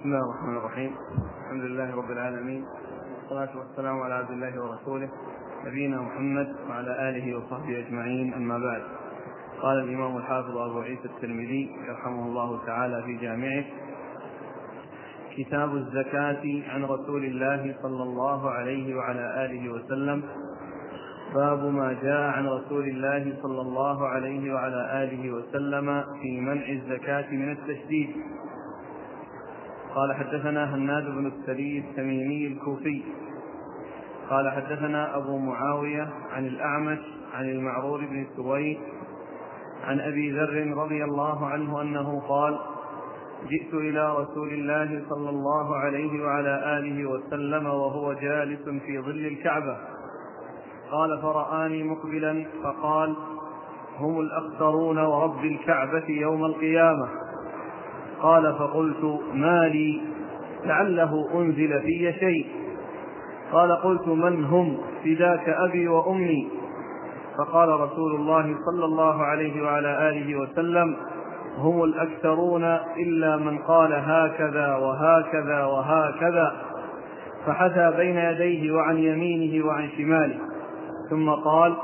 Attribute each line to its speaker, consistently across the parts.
Speaker 1: بسم الله الرحمن الرحيم. الحمد لله رب العالمين، والصلاة والسلام على عبد الله ورسوله نبينا محمد وعلى آله وصحبه أجمعين، أما بعد. قال الإمام الحافظ أبو عيسى الترمذي رحمه الله تعالى في جامعه: كتاب الزكاة عن رسول الله صلى الله عليه وعلى آله وسلم. باب ما جاء عن رسول الله صلى الله عليه وعلى آله وسلم في منع الزكاة من التشديد. قال: حدثنا هناد بن السري التميمي الكوفي قال: حدثنا أبو معاوية عن الأعمش عن المعرور بن سويد عن أبي ذر رضي الله عنه أنه قال: جئت إلى رسول الله صلى الله عليه وعلى آله وسلم وهو جالس في ظل الكعبة، قال: فرآني مقبلا فقال: هم الأخسرون ورب الكعبة يوم القيامة. قال: فقلت: ما لي؟ لعله أنزل في شيء. قال: قلت: من هم؟ فداك أبي وأمي. فقال رسول الله صلى الله عليه وعلى آله وسلم: هم الأكثرون إلا من قال هكذا وهكذا وهكذا، فحثى بين يديه وعن يمينه وعن شماله، ثم قال: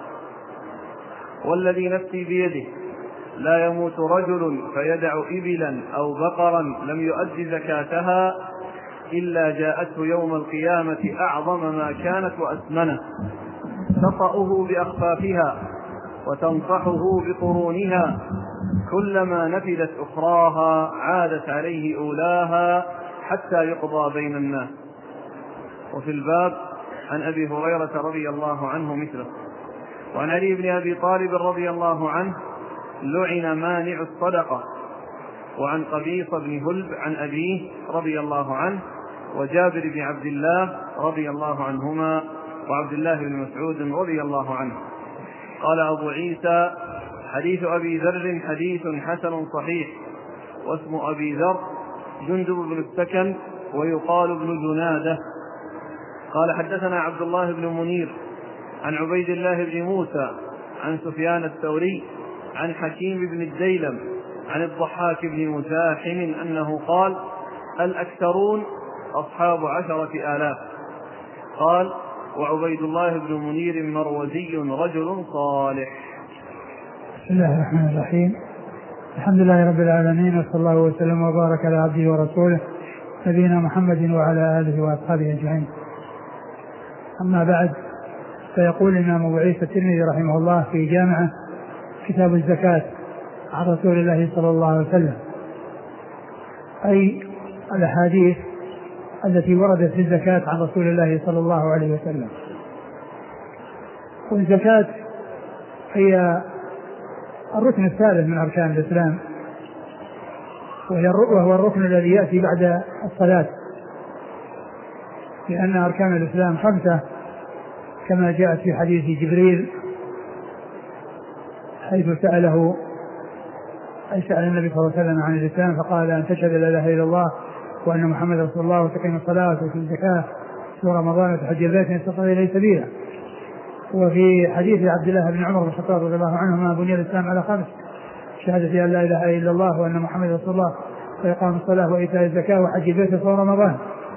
Speaker 1: والذي نفسي بيده لا يموت رجل فيدع إبلا أو بقرا لم يؤد زكاتها إلا جاءته يوم القيامة أعظم ما كانت وأثمنه، تطأه بأخفافها وتنصحه بقرونها، كلما نفدت أخراها عادت عليه أولاها حتى يقضى بين الناس. وفي الباب عن أبي هريرة رضي الله عنه مثله. وعن علي بن أبي طالب رضي الله عنه: لعن مانع الصدقة. وعن قبيص بن هلب عن أبيه رضي الله عنه، وجابر بن عبد الله رضي الله عنهما، وعبد الله بن مسعود رضي الله عنه. قال أبو عيسى: حديث أبي ذر حديث حسن صحيح، واسم أبي ذر جندب بن السكن ويقال ابن جنادة. قال: حدثنا عبد الله بن منير عن عبيد الله بن موسى عن سفيان الثوري عن حكيم بن الديلم عن الضحاك بن مزاحم أنه قال: الأكثرون أصحاب 10,000. قال: وعبيد الله بن منير مروزي رجل صالح.
Speaker 2: بسم الله الرحمن الرحيم. الحمد لله رب العالمين، وصلى الله وسلم وبارك على عبده ورسوله نبينا محمد وعلى آله وأصحابه أجمعين. أما بعد، فيقول الإمام أبو عيسى الترمذي رحمه الله في جامعه: كتاب الزكاة عن رسول الله صلى الله عليه وسلم، أي الأحاديث التي وردت في الزكاة عن رسول الله صلى الله عليه وسلم. والزكاة هي الركن الثالث من أركان الإسلام، وهو الركن الذي يأتي بعد الصلاة، لأن أركان الإسلام 5 كما جاءت في حديث جبريل حيث سأل النبي صلى الله عليه وسلم عن الإسلام، فقال: أن تشهد لا إله إلا الله وأن محمد رسول الله وتقيم الصلاة وتؤتي الزكاة في رمضان وتحج البيت إن استطعت إليه سبيلا. وفي حديث عبد الله بن عمر بن الخطاب رضي الله عنهما: بني الإسلام على 5: شهادة أن لا إله إلا الله وأن محمد رسول الله وإقام الصلاة وإيتاء الزكاة وحج البيت في رمضان.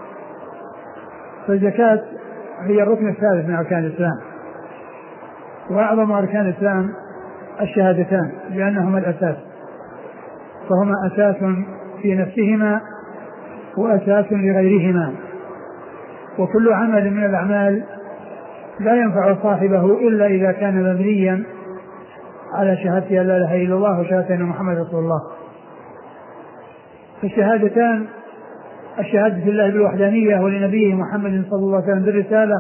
Speaker 2: فالزكاة هي الركن الثالث من أركان الإسلام، وأعظم أركان الإسلام الشهادتان، لأنهما الأساس، فهما أساس في نفسهما وأساس لغيرهما. وكل عمل من الأعمال لا ينفع صاحبه إلا إذا كان مبنيا على شهادة أن لا إله إلا الله وشهادة أن محمد رسول الله. فالشهادتان: الشهادة لله بالوحدانية ولنبيه محمد صلى الله عليه وسلم بالرسالة،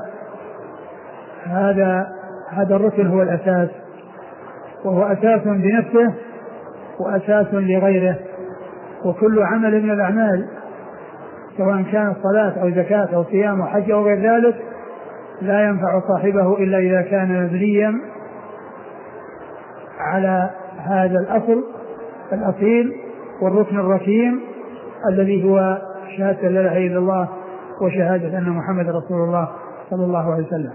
Speaker 2: هذا الركن هو الأساس، وهو أساس بنفسه وأساس لغيره. وكل عمل من الأعمال سواء كان صلاة أو زكاة أو صيام أو حج أو غير ذلك لا ينفع صاحبه إلا إذا كان مبنيا على هذا الأصل الأصيل والركن الركين الذي هو شهادة لا إله إلا الله وشهادة أن محمد رسول الله صلى الله عليه وسلم.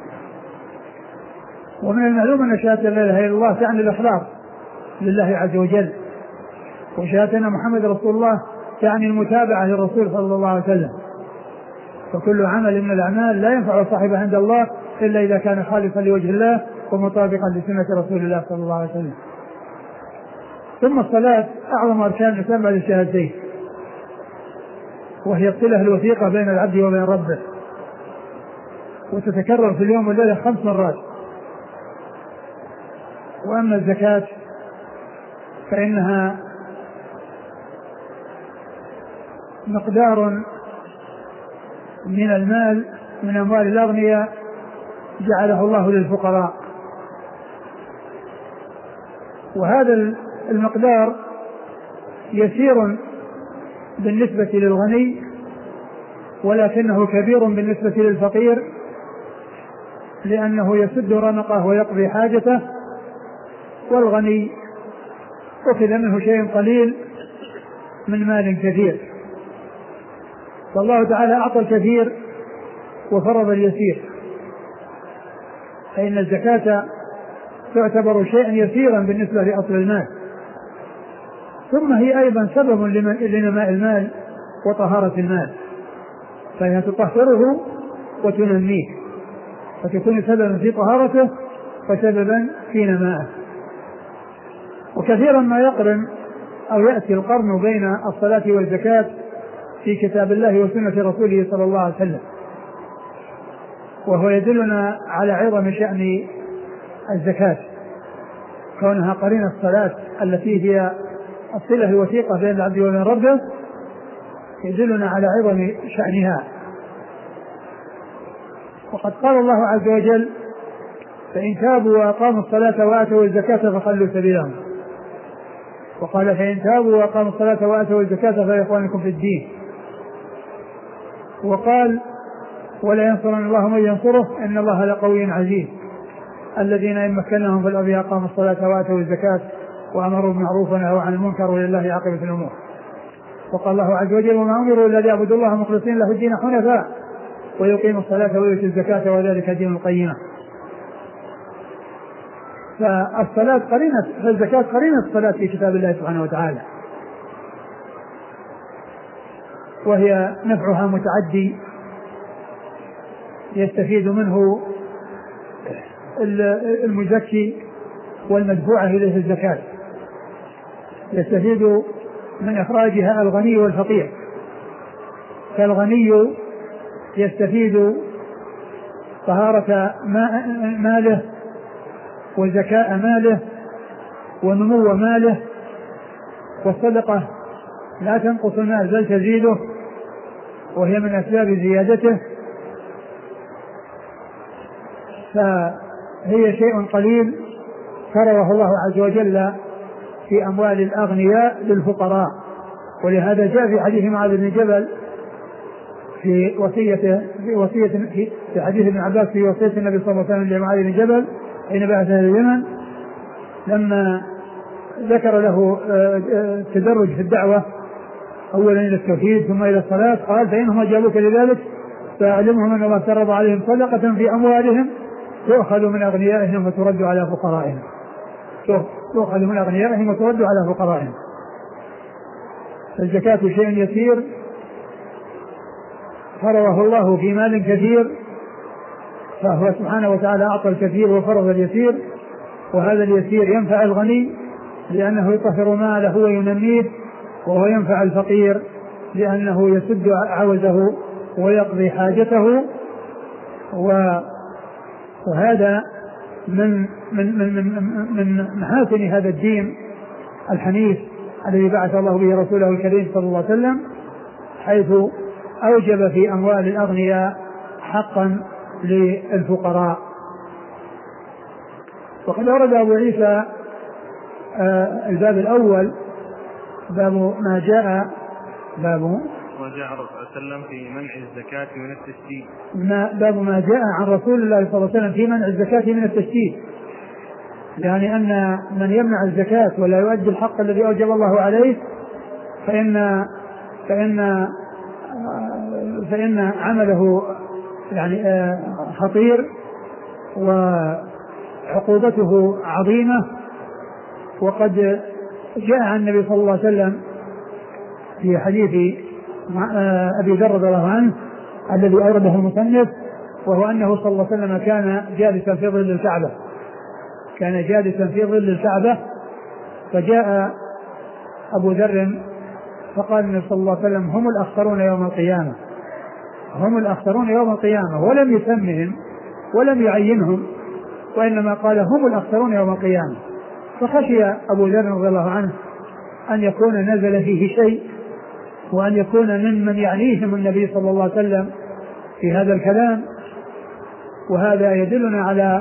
Speaker 2: ومن المعلوم أن شهادة لا إله إلا الله تعني الإخلاص لله عز وجل، وشهادة أن محمد رسول الله يعني المتابعة للرسول صلى الله عليه وسلم. فكل عمل من الأعمال لا ينفع صاحبه عند الله إلا إذا كان خالصا لوجه الله ومطابقا لسنة رسول الله صلى الله عليه وسلم. ثم الصلاة أعظم أركان الإسلام بعد الشهادتين، وهي الصلة الوثيقة بين العبد وبين ربه، وتتكرر في اليوم والليلة 5 مرات. وأما الزكاة فإنها مقدار من المال من أموال الأغنياء جعله الله للفقراء، وهذا المقدار يسير بالنسبة للغني ولكنه كبير بالنسبة للفقير، لأنه يسد رمقه ويقضي حاجته، والغني أخذ منه شيء قليل من مال كثير. فالله تعالى أعطى الكثير وفرض اليسير، فإن الزكاة تعتبر شيئا يسيرا بالنسبة لأصل المال، ثم هي أيضا سبب لنماء المال وطهارة المال، فهي تطهره وتنميه، فتكون سببا في طهارته وسببا في نمائه. وكثيرا ما يقرن أو يأتي القرن بين الصلاة والزكاة في كتاب الله وسنة رسوله صلى الله عليه وسلم، وهو يدلنا على عظم شأن الزكاة، كونها قرينة الصلاة التي هي الصلة الوثيقة بين العبد وبين ربه، يدلنا على عظم شأنها. وقد قال الله عز وجل: فإن تابوا وأقاموا الصلاة وآتوا الزكاة فخلوا سبيلهم. وقال: فإن تابوا وأقاموا الصلاة وآتوا الزكاة فإخوانكم في الدين. وقال: ولا ينصرن الله من ينصره إن الله لقوي عزيز. الذين إن مكناهم في الأرض أقاموا الصلاة وآتوا الزكاة وأمروا بالمعروف ونهوا عن المنكر ولله عاقبة الأمور. وقال الله عز وجل: وما أمروا إلا ليعبدوا الله مخلصين له الدين حنفاء ويقيموا الصلاة ويؤتوا الزكاة وذلك دين القيمة. فالصلاة قرينة، فالزكاة قرينة الصلاة في كتاب الله سبحانه وتعالى، وهي نفعها متعدي يستفيد منه المزكي والمدفوع إليه الزكاة، يستفيد من إخراجها الغني والفقير. فالغني يستفيد طهارة ماله وزكاء ماله ونمو ماله، والصدقة لا تنقص المال بل تزيده، وهي من أسباب زيادته. فهي شيء قليل فرضه الله عز وجل في أموال الأغنياء للفقراء. ولهذا جاء في حديث معاذ بن جبل في حديث ابن عباس في وصية النبي صلى الله عليه وسلم لمعاذ بن جبل حين بعث إلى اليمن، لما ذكر له التدرج في الدعوة، أولا إلى التوحيد ثم إلى الصلاة، قال: فإنهم أجابوك لذلك فأعلمهم أن الله فرض عليهم صدقة في أموالهم تؤخذ من أغنيائهم وترد على فقرائهم، تؤخذ من أغنيائهم وترد على فقرائهم. فالزكاة شيء يسير فرضه الله في مال كثير، فهو سبحانه وتعالى أعطى الكثير وفرض اليسير، وهذا اليسير ينفع الغني لأنه يطهر ماله وينميه، وهو ينفع الفقير لأنه يسد عوزه ويقضي حاجته. وهذا من محاسن هذا الدين الحنيف الذي بعث الله به رسوله الكريم صلى الله عليه وسلم، حيث أوجب في أموال الأغنياء حقا للفقراء. وقد أورد أبو عيسى الباب الأول باب ما جاء
Speaker 1: وجاء الرسول صلى الله عليه وسلم في منع الزكاة من التشديد،
Speaker 2: باب ما جاء عن رسول الله صلى الله عليه وسلم في منع الزكاة من التشديد، يعني أن من يمنع الزكاة ولا يؤدي الحق الذي أوجب الله عليه فإن عمله يعني خطير وعقوبته عظيمة. وقد جاء عن النبي صلى الله عليه وسلم في حديث أبي ذر رضي الله عنه الذي أورده المصنف، وهو أنه صلى الله عليه وسلم كان جالسا في ظل الكعبة، كان جالسا في ظل الكعبة، فجاء أبو ذر فقال النبي صلى الله عليه وسلم هم الأخسرون يوم القيامة، هم الأخسرون يوم القيامة، ولم يسمهم ولم يعينهم، وإنما قال هم الأخسرون يوم القيامة. فخشي أبو ذر رضي الله عنه أن يكون نزل فيه شيء، وأن يكون ممن يعنيهم النبي صلى الله عليه وسلم في هذا الكلام. وهذا يدلنا على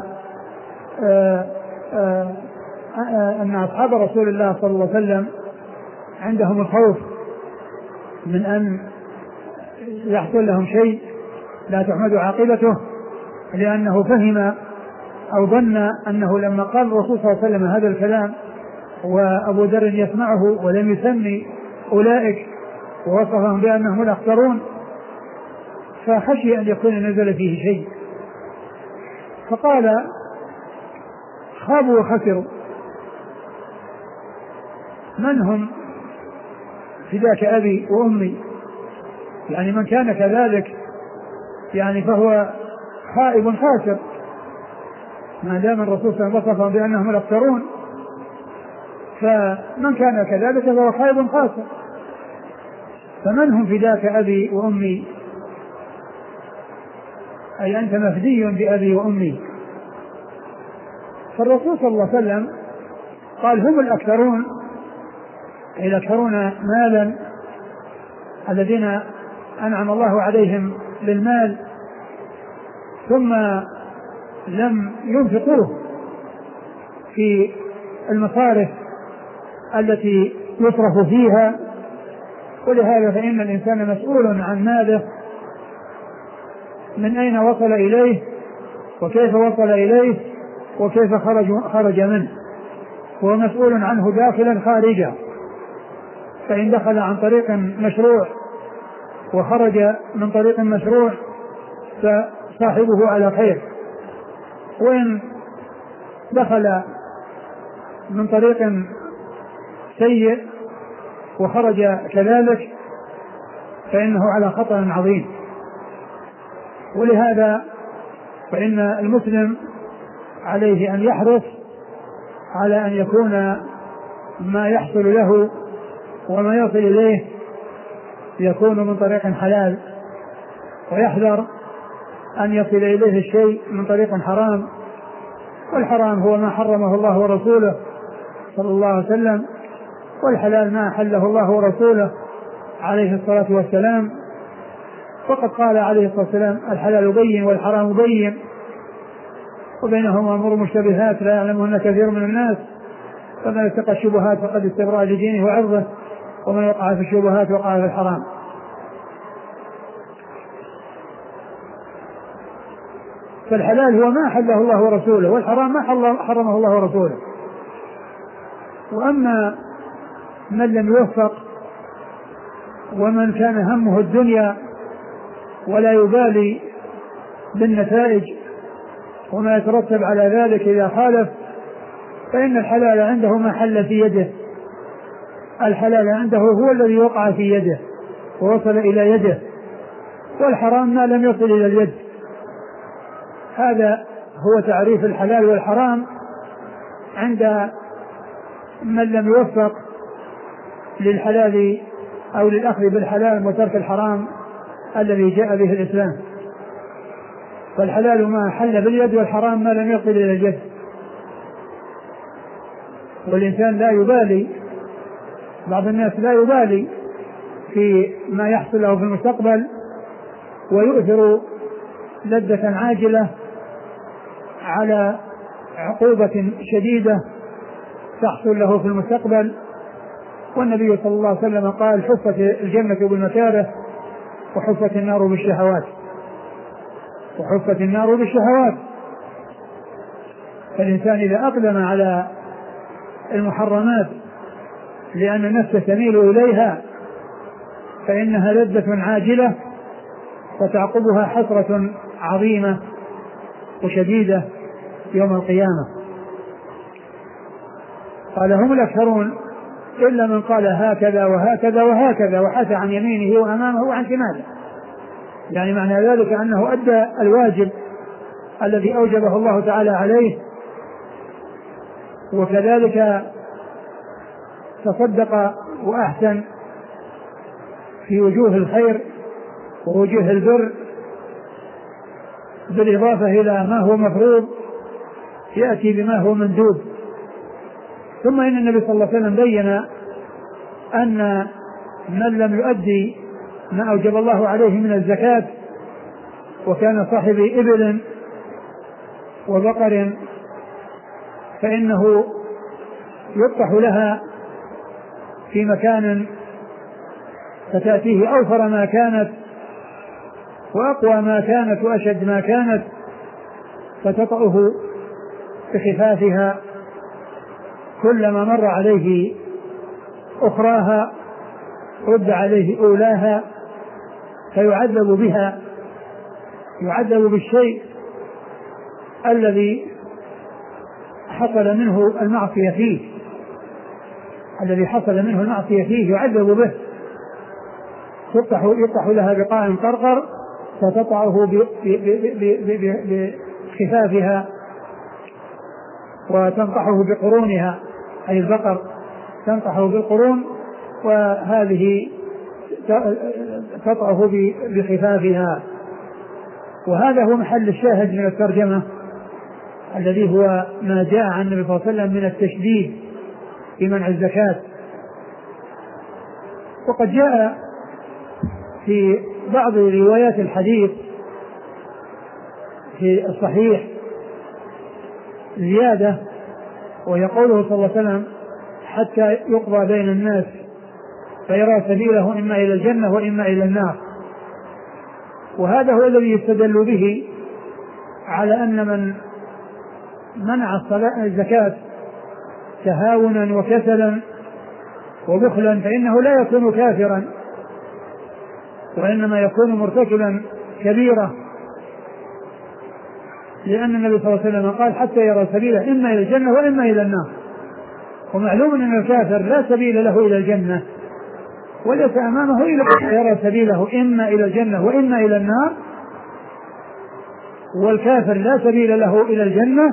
Speaker 2: أن أصحاب رسول الله صلى الله عليه وسلم عندهم الخوف من أن يحصل لهم شيء لا تحمد عاقبته، لأنه فهم أو ظن أنه لما قال الرسول صلى الله عليه وسلم هذا الكلام وأبو ذر يسمعه ولم يسمي أولئك ووصفهم بأنهم الأخسرون، فخشي أن يكون نزل فيه شيء، فقال خابوا وخسروا. من هم؟ فداك أبي وأمي، يعني من كان كذلك يعني فهو خائب خاسر، ما دام الرسول صلى الله عليه وسلم وصفهم بأنهم الأخسرون، فمن كان كذلك فهو خائب خاسر. فمن هم فداك أبي وأمي؟ أي أنت مفدي بأبي وأمي. فالرسول صلى الله عليه وسلم قال هم الأكثرون، أي الأكثرون مالا، الذين أنعم الله عليهم بالمال ثم لم ينفقوه في المصارف التي يصرف فيها. ولهذا فإن الإنسان مسؤول عن ماله، من أين وصل إليه وكيف وصل إليه وكيف خرج منه، هو مسؤول عنه داخلا خارجا. فإن دخل عن طريق مشروع وخرج من طريق مشروع فصاحبه على خير، وإن دخل من طريق سيء وخرج كذلك فإنه على خطأ عظيم. ولهذا فإن المسلم عليه أن يحرص على أن يكون ما يحصل له وما يصل إليه يكون من طريق حلال، ويحذر أن يصل إليه الشيء من طريق حرام. والحرام هو ما حرمه الله ورسوله صلى الله عليه وسلم، والحلال ما أحله الله ورسوله عليه الصلاة والسلام. وقد قال عليه الصلاة والسلام الحلال بين والحرام بين وبينهما أمور مشتبهات لا يعلمهن كثير من الناس، فمن اتقى الشبهات فقد استبرأ لدينه وعرضه، ومن وقع في الشبهات وقع في الحرام. فالحلال هو ما أحله الله ورسوله، والحرام ما حرمه الله ورسوله. وأما من لم يوفق ومن كان همه الدنيا ولا يبالي بالنتائج وما يترتب على ذلك إذا خالف، فإن الحلال عنده ما حل في يده، الحلال عنده هو الذي وقع في يده ووصل إلى يده، والحرام ما لم يصل إلى اليد. هذا هو تعريف الحلال والحرام عند من لم يوفق للحلال أو للأخذ بالحلال وترك الحرام الذي جاء به الإسلام. فالحلال ما حل باليد، والحرام ما لم يصل إلى اليد. والإنسان لا يبالي، بعض الناس لا يبالي في ما يحصل له في المستقبل، ويؤثر لذة عاجلة على عقوبة شديدة تحصل له في المستقبل. والنبي صلى الله عليه وسلم قال حفت الجنة بالمكاره وحفت النار بالشهوات، وحفت النار بالشهوات. فالإنسان إذا أقدم على المحرمات لأن النفس تميل إليها فإنها لذة عاجلة وتعقبها حسرة عظيمة وشديدة يوم القيامة. قال هم الأكثرون إلا من قال هكذا وهكذا وهكذا وحث عن يمينه وأمامه وعن شماله. يعني معنى ذلك أنه أدى الواجب الذي أوجبه الله تعالى عليه، وكذلك تصدق وأحسن في وجوه الخير ووجوه البر، بالإضافة إلى ما هو مفروض يأتي بما هو مندوب. ثم إن النبي صلى الله عليه وسلم بين أن من لم يؤدي ما أوجب الله عليه من الزكاة وكان صاحب إبل وبقر فإنه يطرح لها في مكان فتأتيه أوفر ما كانت وأقوى ما كانت وأشد ما كانت، فتطأه بخفافها، كلما مر عليه أخراها رد عليه أولاها، فيعذب بها، يعذب بالشيء الذي حصل منه المعصية فيه، الذي حصل منه المعصية فيه يعذب به. يطرح لها بقاع قرقر فتطعه بخفافها وتنطحه بقرونها، أي البقر تنطحه بالقرون، وهذه تطعه بخفافها. وهذا هو محل الشاهد من الترجمة الذي هو ما جاء عن النبي صلى الله عليه وسلم من التشديد في منع الزكاة. وقد جاء في بعض روايات الحديث في الصحيح زيادة، ويقوله صلى الله عليه وسلم حتى يقضى بين الناس فيرى سبيله إما إلى الجنة وإما إلى النار. وهذا هو الذي يستدل به على أن من منع الزكاة تهاونا وكسلا وبخلا فإنه لا يكون كافرا، وإنما يكون مرتكبا كبيرة، لأن النبي صلى الله عليه وسلم قال حتى يرى سبيله إما إلى الجنة وإما إلى النار. ومعلوم أن الكافر لا سبيل له إلى الجنة وليس أمامه إلا أن يرى سبيله إما إلى الجنة وإما إلى النار، والكافر لا سبيل له إلى الجنة،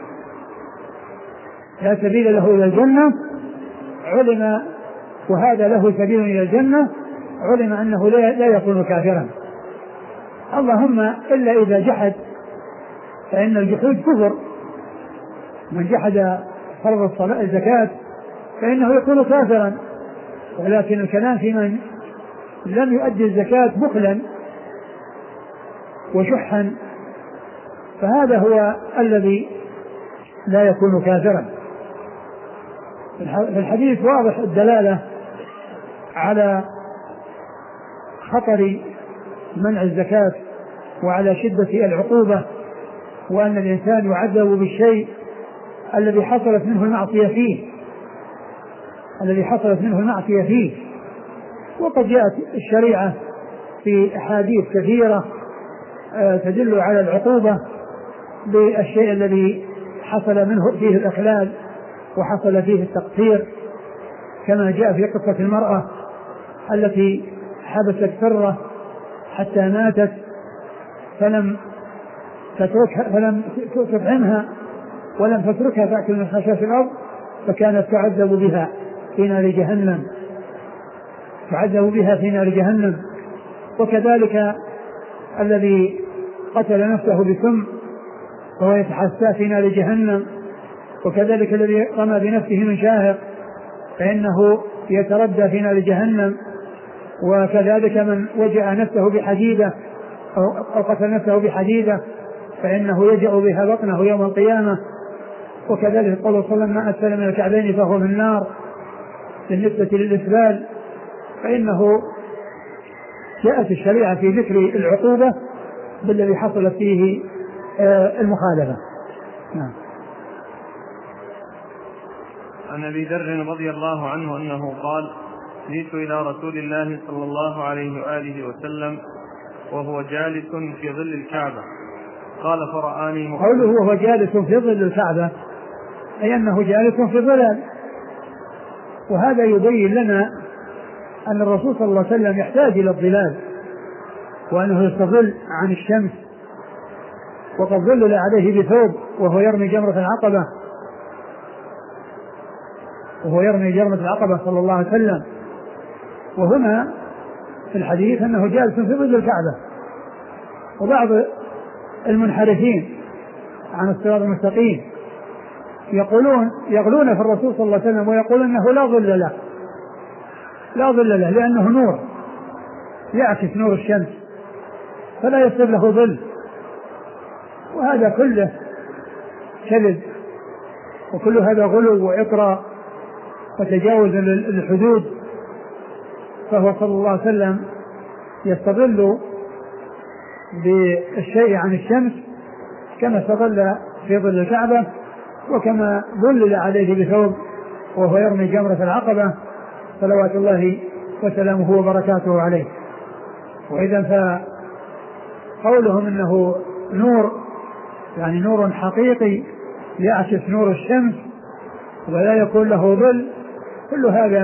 Speaker 2: لا سبيل له إلى الجنة علم، وهذا له سبيل إلى الجنة علم أنه لا يكون كافرا، اللهم إلا إذا جحد، فإن الجحود كفر. من جحد فرض الزكاة فإنه يكون كافرا، ولكن الكلام في من لم يؤدي الزكاة بخلا وشحا، فهذا هو الذي لا يكون كافرا. في الحديث واضح الدلالة على خطر منع الزكاة وعلى شدة العقوبة، وأن الإنسان يعذب بالشيء الذي حصلت منه المعصية فيه، الذي حصلت منه المعصية فيه. وقد جاءت الشريعة في أحاديث كثيرة تدل على العقوبة بالشيء الذي حصل منه فيه الإخلال وحصل فيه التقصير، كما جاء في قصة المرأة التي حبست فرة حتى ماتت فلم تطعمها ولم تتركها تأكل من خشاش الأرض، فكانت تعذب بها في نار جهنم، تعذب بها في نار جهنم. وكذلك الذي قتل نفسه بسم وهو يتحسى في نار جهنم، وكذلك الذي رمى بنفسه من شاهق فإنه يتردى في نار جهنم، وكذلك من وجع نفسه بحديدة أو قتل نفسه بحديدة فإنه يجأ بها بطنه يوم القيامة. وكذلك قال صلى الله عليه وسلم ما أسفل من الكعبين فهو من النار. بالنسبة للإسبال فإنه جاءت الشريعة في ذكر العقوبة بالذي حصلت فيه المخالفة. نعم.
Speaker 1: عن أبي ذر رضي الله عنه أنه قال جئت إلى رسول الله صلى الله عليه وآله وسلم وهو جالس في ظل الكعبة قال فرآني
Speaker 2: قوله وهو جالس في ظل الكعبة أي أنه جالس في ظلال، وهذا يبين لنا أن الرسول صلى الله عليه وسلم يحتاج إلى الظلال، وأنه يستظل عن الشمس، وقد ظلل عليه بثوب وهو يرمي جمرة العقبة صلى الله عليه وسلم. وهنا في الحديث أنه جالس في ظل الكعبة. وبعض المنحرفين عن الصراط المستقيم يغلون في الرسول صلى الله عليه وسلم ويقولون أنه لا ظل له لأنه نور يعكس نور الشمس فلا يصير له ظل. وهذا كله كذب، وكل هذا غلو وإطراء وتجاوز الحدود. فهو صلى الله عليه وسلم يستظل بالشيء عن الشمس كما استظل في ظل الكعبة، وكما ظلل عليه بثوب وهو يرمي جمرة العقبة صلوات الله وسلامه وبركاته عليه. وإذا فقولهم إنه نور يعني نور حقيقي يعكس نور الشمس ولا يكون له ظل، كل هذا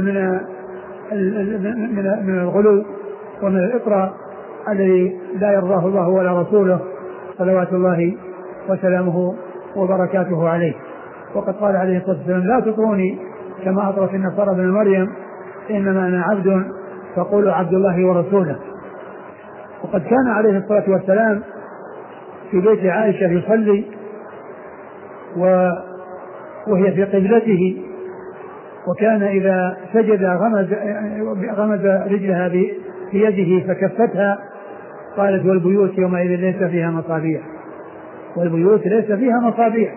Speaker 2: من الغلو ومن الإطراء الذي لا يرضاه الله ولا رسوله صلوات الله وسلامه وبركاته عليه. وقد قال عليه الصلاة والسلام: لا تطروني كما أطرت النصارى ابن مريم، إنما أنا عبد فقولوا عبد الله ورسوله. وقد كان عليه الصلاة والسلام في بيت عائشة يصلي وهي في قبلته، وكان إذا سجد غمز رجلها بيده فكفتها. قالت: والبيوت يومئذ ليس فيها مصابيح.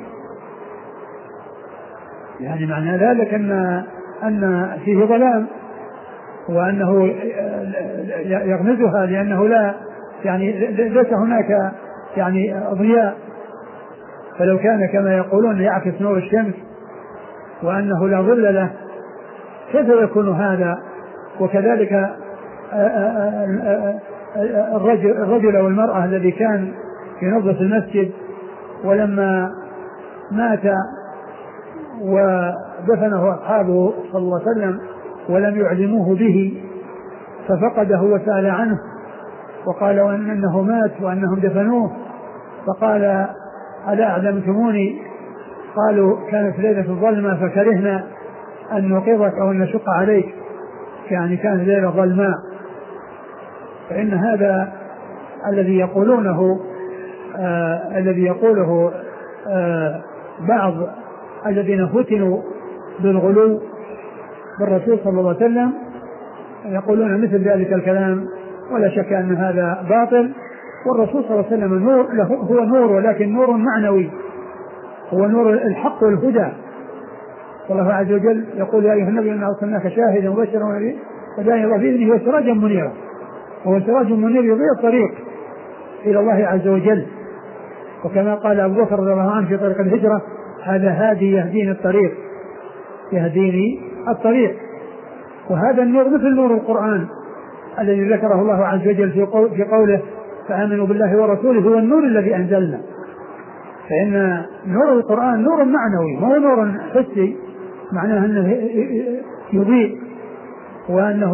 Speaker 2: يعني معنى ذلك أن فيه ظلام، وأنه يغمزها لأنه لا يعني ليس هناك يعني ضياء. فلو كان كما يقولون يعكس نور الشمس وأنه لا ظل له كيف يكون هذا؟ وكذلك الرجل أو المرأة الذي كان ينظف المسجد ولما مات ودفنه أصحابه صلى الله عليه وسلم ولم يعلموه به ففقده وسأل عنه وقالوا أنه مات وأنهم دفنوه، فقال: ألا أعلمتموني؟ قالوا: كانت ليلة الظلمة فكرهنا أن نوقظك أو أن نشق عليك، يعني كانت ليلة ظلماء. فإن هذا الذي يقوله بعض الذين فتنوا بالغلو بالرسول صلى الله عليه وسلم يقولون مثل ذلك الكلام، ولا شك أن هذا باطل. والرسول صلى الله عليه وسلم هو نور، ولكن نور معنوي، هو نور الحق والهدى. والله عز وجل يقول: يا أيها النبي إنا أرسلناك شاهدا ومبشرا وداعيا الله بإذنه وسراجا منيرا. وهو سراج منير يضيء الطريق إلى الله عز وجل. وكما قال أبو بكر رضي الله عنه في طريق الهجرة: هذا هادي يهديني الطريق. وهذا النور مثل نور القرآن الذي ذكره الله عز وجل في قوله: فآمنوا بالله ورسوله هو النور الذي أنزلنا. فإن نور القرآن نور معنوي، ما هو نور حسي، معناه أنه يضيء، وأنه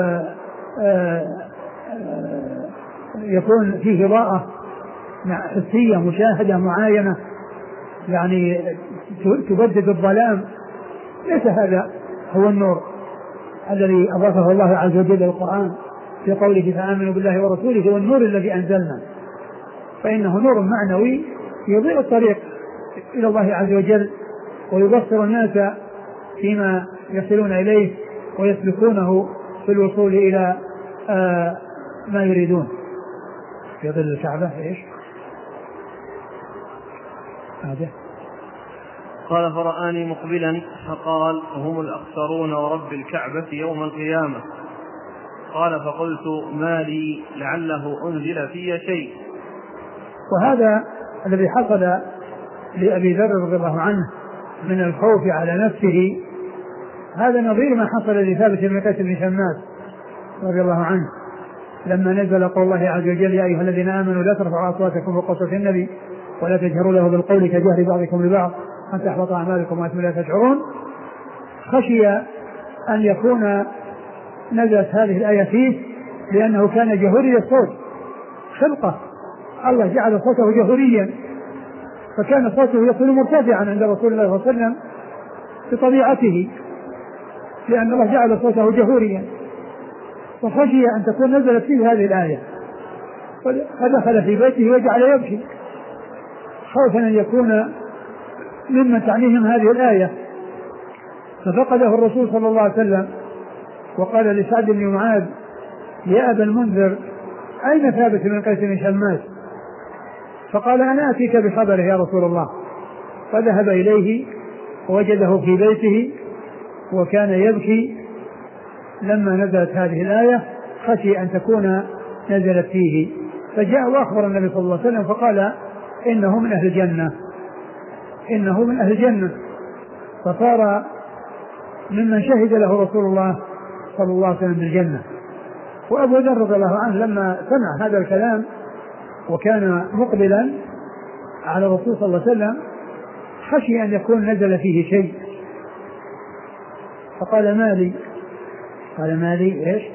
Speaker 2: يكون فيه إضاءة حسية مشاهدة معاينة، يعني تبدد الظلام. ليس هذا هو النور الذي أضافه الله عز وجل للقرآن في قوله: فآمنوا بالله ورسوله هو النور الذي أنزلنا. فإنه نور معنوي يضيء الطريق إلى الله عز وجل ويبصر الناس فيما يصلون إليه ويسلكونه في الوصول إلى ما يريدون. في ظل الكعبة إيش؟ هذا
Speaker 1: قال: فرآني مقبلا فقال: هم الأخسرون ورب الكعبة يوم القيامة. قال: فقلت: ما لي لعله أنزل في شيء.
Speaker 2: وهذا الذي حصل لأبي ذر رضي الله عنه من الخوف على نفسه هذا نظير ما حصل لثابت بن قيس بن شماس رضي الله عنه لما نزل قول الله عز وجل: يا أيها الذين آمنوا لا ترفعوا أصواتكم فوق صوت النبي ولا تجهروا له بالقول كجهر بعضكم لبعض أن تحبط أعمالكم وأنتم لا تشعرون. خشي أن يكون نزلت هذه الآية فيه لأنه كان جهوري الصوت خلقة، الله جعل صوته جهوريا، فكان صوته يصل مرتفعا عند رسول الله صلى الله عليه وسلم بطبيعته، لأن الله جعل صوته جهوريا، فخشي أن تكون نزلت فيه هذه الآية، فدخل في بيته وجعل يبكي خوفا أن يكون ممن تعنيهم هذه الآية. ففقده الرسول صلى الله عليه وسلم وقال لسعد بن معاذ: يا أبا المنذر، أين ثابت بن قيس بن شماس؟ فقال: أنا أتيك بخبره يا رسول الله. فذهب إليه ووجده في بيته وكان يبكي لما نزلت هذه الآية، خشي أن تكون نزلت فيه، فجاء وأخبر النبي صلى الله عليه وسلم فقال: إنه من أهل الجنة، إنه من أهل الجنة، فصار ممن شهد له رسول الله صلى الله عليه وسلم بالجنة. وأبو ذر رضي الله عنه لما سمع هذا الكلام وكان مقبلا على الرسول صلى الله عليه وسلم خشي أن يكون نزل فيه شيء، فقال: ما لي؟ قال: ما لي إيش؟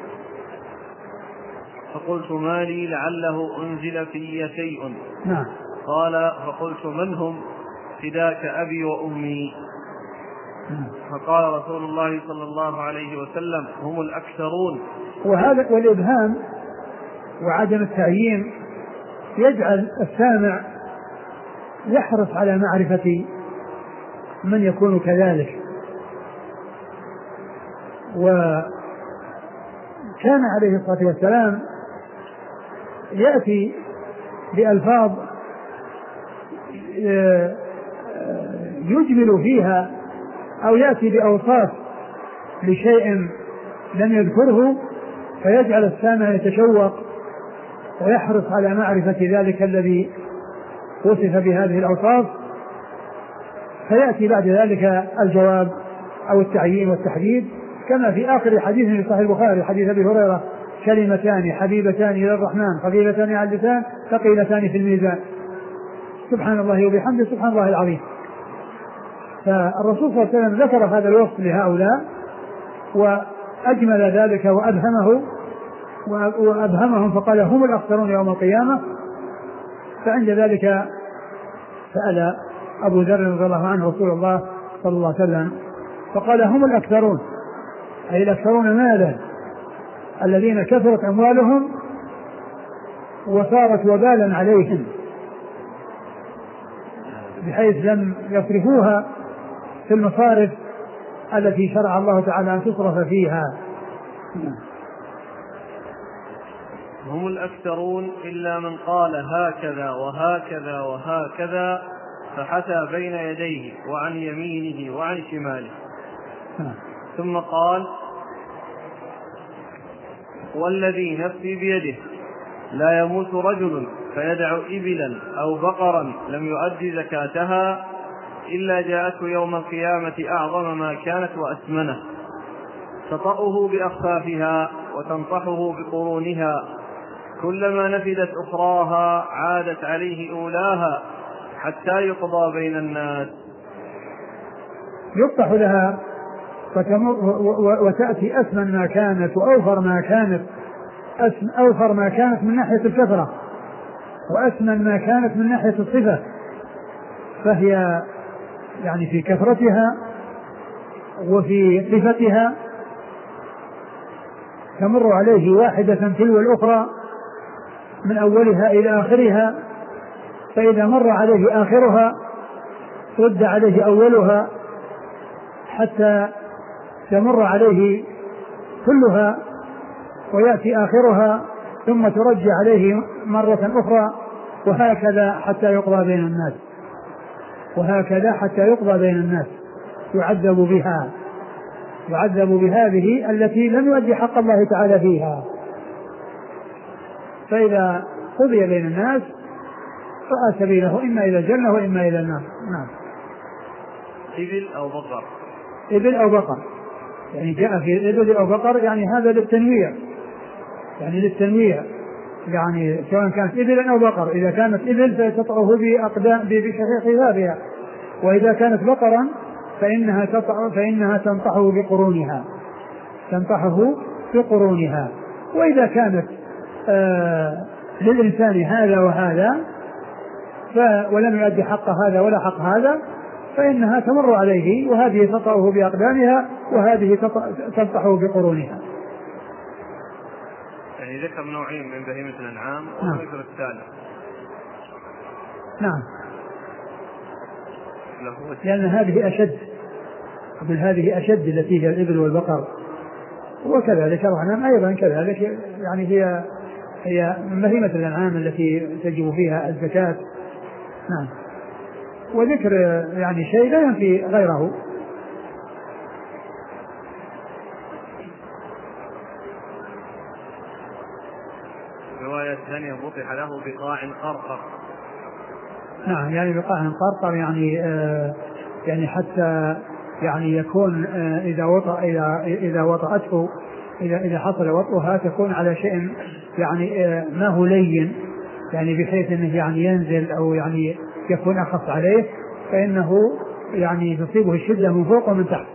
Speaker 1: فقلت: ما لي لعله أنزل في شيء.
Speaker 2: نعم.
Speaker 1: قال: فقلت: من هم؟ فداك أبي وأمي. فقال رسول الله صلى الله عليه وسلم: هم الأكثرون.
Speaker 2: وهذا والإبهام وعدم التعيين يجعل السامع يحرص على معرفة من يكون كذلك. وكان عليه الصلاة والسلام يأتي بألفاظ يجمل فيها أو يأتي بأوصاف لشيء لم يذكره، فيجعل السامع يتشوق ويحرص على معرفة ذلك الذي وصف بهذه الأوصاف، فيأتي بعد ذلك الجواب أو التعيين والتحديد، كما في آخر حديث في صحيح البخاري حديث أبي هريرة: كلمتان حبيبتان إلى الرحمن خفيفتان على اللسان ثقيلتان في الميزان، سبحان الله وبحمده سبحان الله العظيم. فالرسول صلى الله عليه وسلم ذكر هذا الوصف لهؤلاء وأجمل ذلك وأبهمهم فقال: هم الأخسرون يوم القيامة. فعند ذلك سأل أبو ذر رضي الله عنه رسول الله صلى الله عليه وسلم فقال: هم الأكثرون، أي الأكثرون مالا، الذين كثرت أموالهم وصارت وبالا عليهم بحيث لم يصرفوها في المصارف التي شرع الله تعالى أن تصرف فيها.
Speaker 1: هم الأكثرون إلا من قال هكذا وهكذا وهكذا فحثى بين يديه وعن يمينه وعن شماله. ثم قال: والذي نفسي بيده لا يموت رجل فيدع إبلا أو بقرا لم يؤد زكاتها إلا جاءته يوم القيامة أعظم ما كانت وأثمنه، تطأه بأخفافها وتنطحه بقرونها، كلما نفدت أخراها عادت عليه أولاها حتى يقضى بين الناس.
Speaker 2: يفتح لها وتأتي أثمن ما كانت وأوفر ما كانت من ناحية الكثرة، وأثمن ما كانت من ناحية الصفة، فهي يعني في كثرتها وفي صفتها تمر عليه واحدة تلو الأخرى من أولها إلى آخرها، فإذا مر عليه آخرها رد عليه أولها حتى تمر عليه كلها ويأتي آخرها ثم ترجع عليه مرة أخرى، وهكذا حتى يقضى بين الناس، يعذب بهذه التي لم يؤدي حق الله تعالى فيها. فإذا قضي بين الناس رأى سبيله إما إلى الجنة وإما إلى النار. نعم. إبل أو بقر يعني جاء في إبل أو بقر، يعني هذا للتنويع، يعني سواء كانت إبل أو بقر. إذا كانت إبل فتطعه بشحيح ذابها، وإذا كانت بقرا فإنها تنطحه بقرونها. وإذا كانت للإنسان هذا وهذا ولم يؤدي حق هذا ولا حق هذا فإنها تمر عليه، وهذه تطأه بأقدامها وهذه تنطحه بقرونها.
Speaker 1: يعني ذكر نوعين من بهيمة الأنعام وذكر الثالث.
Speaker 2: نعم، لأن هذه أشد التي هي الإبل والبقر، وكذلك الأنعام أيضا كذلك، يعني هي من بهيمة الأنعام التي تجب فيها الزكاة. نعم، وذكر يعني شيء لا ينفي غيره.
Speaker 1: الرواية الثانية بطح له بقاع قرقر.
Speaker 2: نعم، يعني بقاع قرقر يعني حتى يعني يكون إذا وطأته إذا حصل وطئها تكون على شيء يعني ما هو لين، يعني بحيث أنه يعني ينزل أو يعني يكون أخف عليه، فإنه يعني تصيبه الشدة من فوق ومن تحت.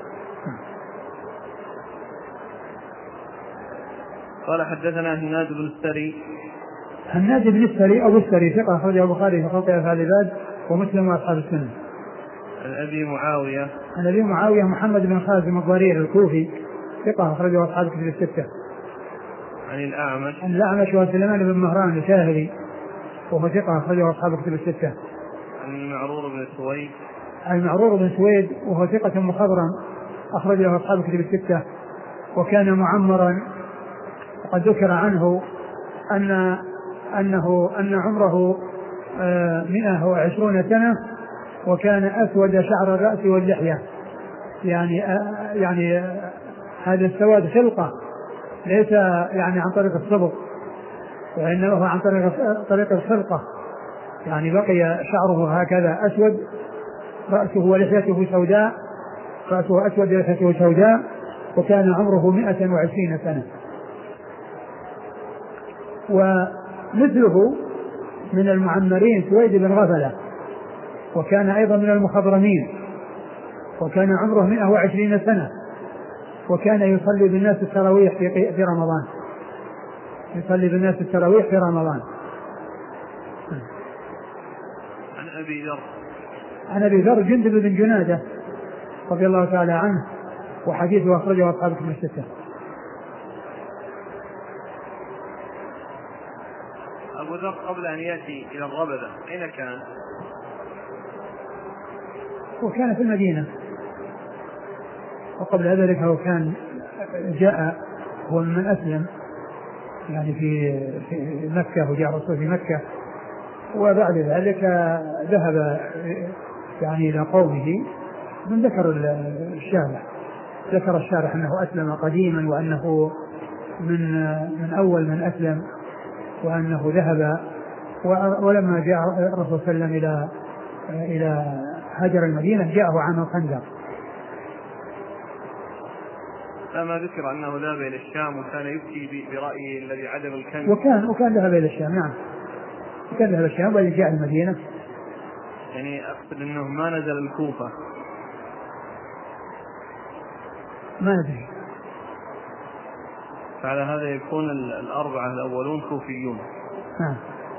Speaker 1: قال حدثنا هناد بن
Speaker 2: السري أبو السري ثقة أخرجه البخاري في خلق أفعال العباد ومسلم وأصحاب السنة.
Speaker 1: عن أبي
Speaker 2: معاوية محمد بن خازم الضرير الكوفي ثقة أخرجه أصحاب الكتب الستة.
Speaker 1: عن
Speaker 2: الأعمش وسليمان بن مهران الشاهري وهو ثقة أخرجه أصحاب الكتب الستة.
Speaker 1: عن
Speaker 2: المعرور بن سويد وهو ثقة مخضرم أخرجه أصحاب الكتب الستة، وكان معمرا، وقد ذكر عنه أن عمره 120 سنة، وكان أسود شعر الرأس واللحية، يعني هذا السواد خلقة ليس يعني عن طريق الصبغ، وإنما هو عن طريق الخلقة، يعني بقي شعره هكذا أسود، رأسه ولحيته سوداء، رأسه أسود ولحيته سوداء، وكان عمره 120 سنة. ومثله من المعمرين سويد بن غفلة، وكان أيضا من المخضرمين، وكان عمره 120 سنة، وكان يصلي بالناس التراويح في رمضان. عن أبي ذر جندب بن جنادة رضي الله تعالى عنه، وحديثه أخرجه أصحاب الكتب الستة.
Speaker 1: أبو ذر قبل أن يأتي إلى الربذة أين كان؟
Speaker 2: وكان في المدينة، وقبل ذلك هو كان هو من أسلم يعني في مكة، وجاء الرسول في مكة، وبعد ذلك ذهب يعني إلى قومه. من ذكر الشارح أنه أسلم قديما، وأنه من أول من أسلم، وأنه ذهب، ولما جاء الرسول صلى الله عليه وسلم إلى هاجر المدينة جاءه عام الخندق.
Speaker 1: لما ذكر أنه ذهب إلى الشام وكان يفتي برأيه الذي عدم الكنز،
Speaker 2: وكان ذهب إلى الشام. نعم، وكان ذهب إلى الشام وجاء المدينة.
Speaker 1: يعني أقصد أنه ما نزل الكوفة،
Speaker 2: ما ندري.
Speaker 1: فعلى هذا يكون الأربعة الأولون كوفيون.
Speaker 2: نعم.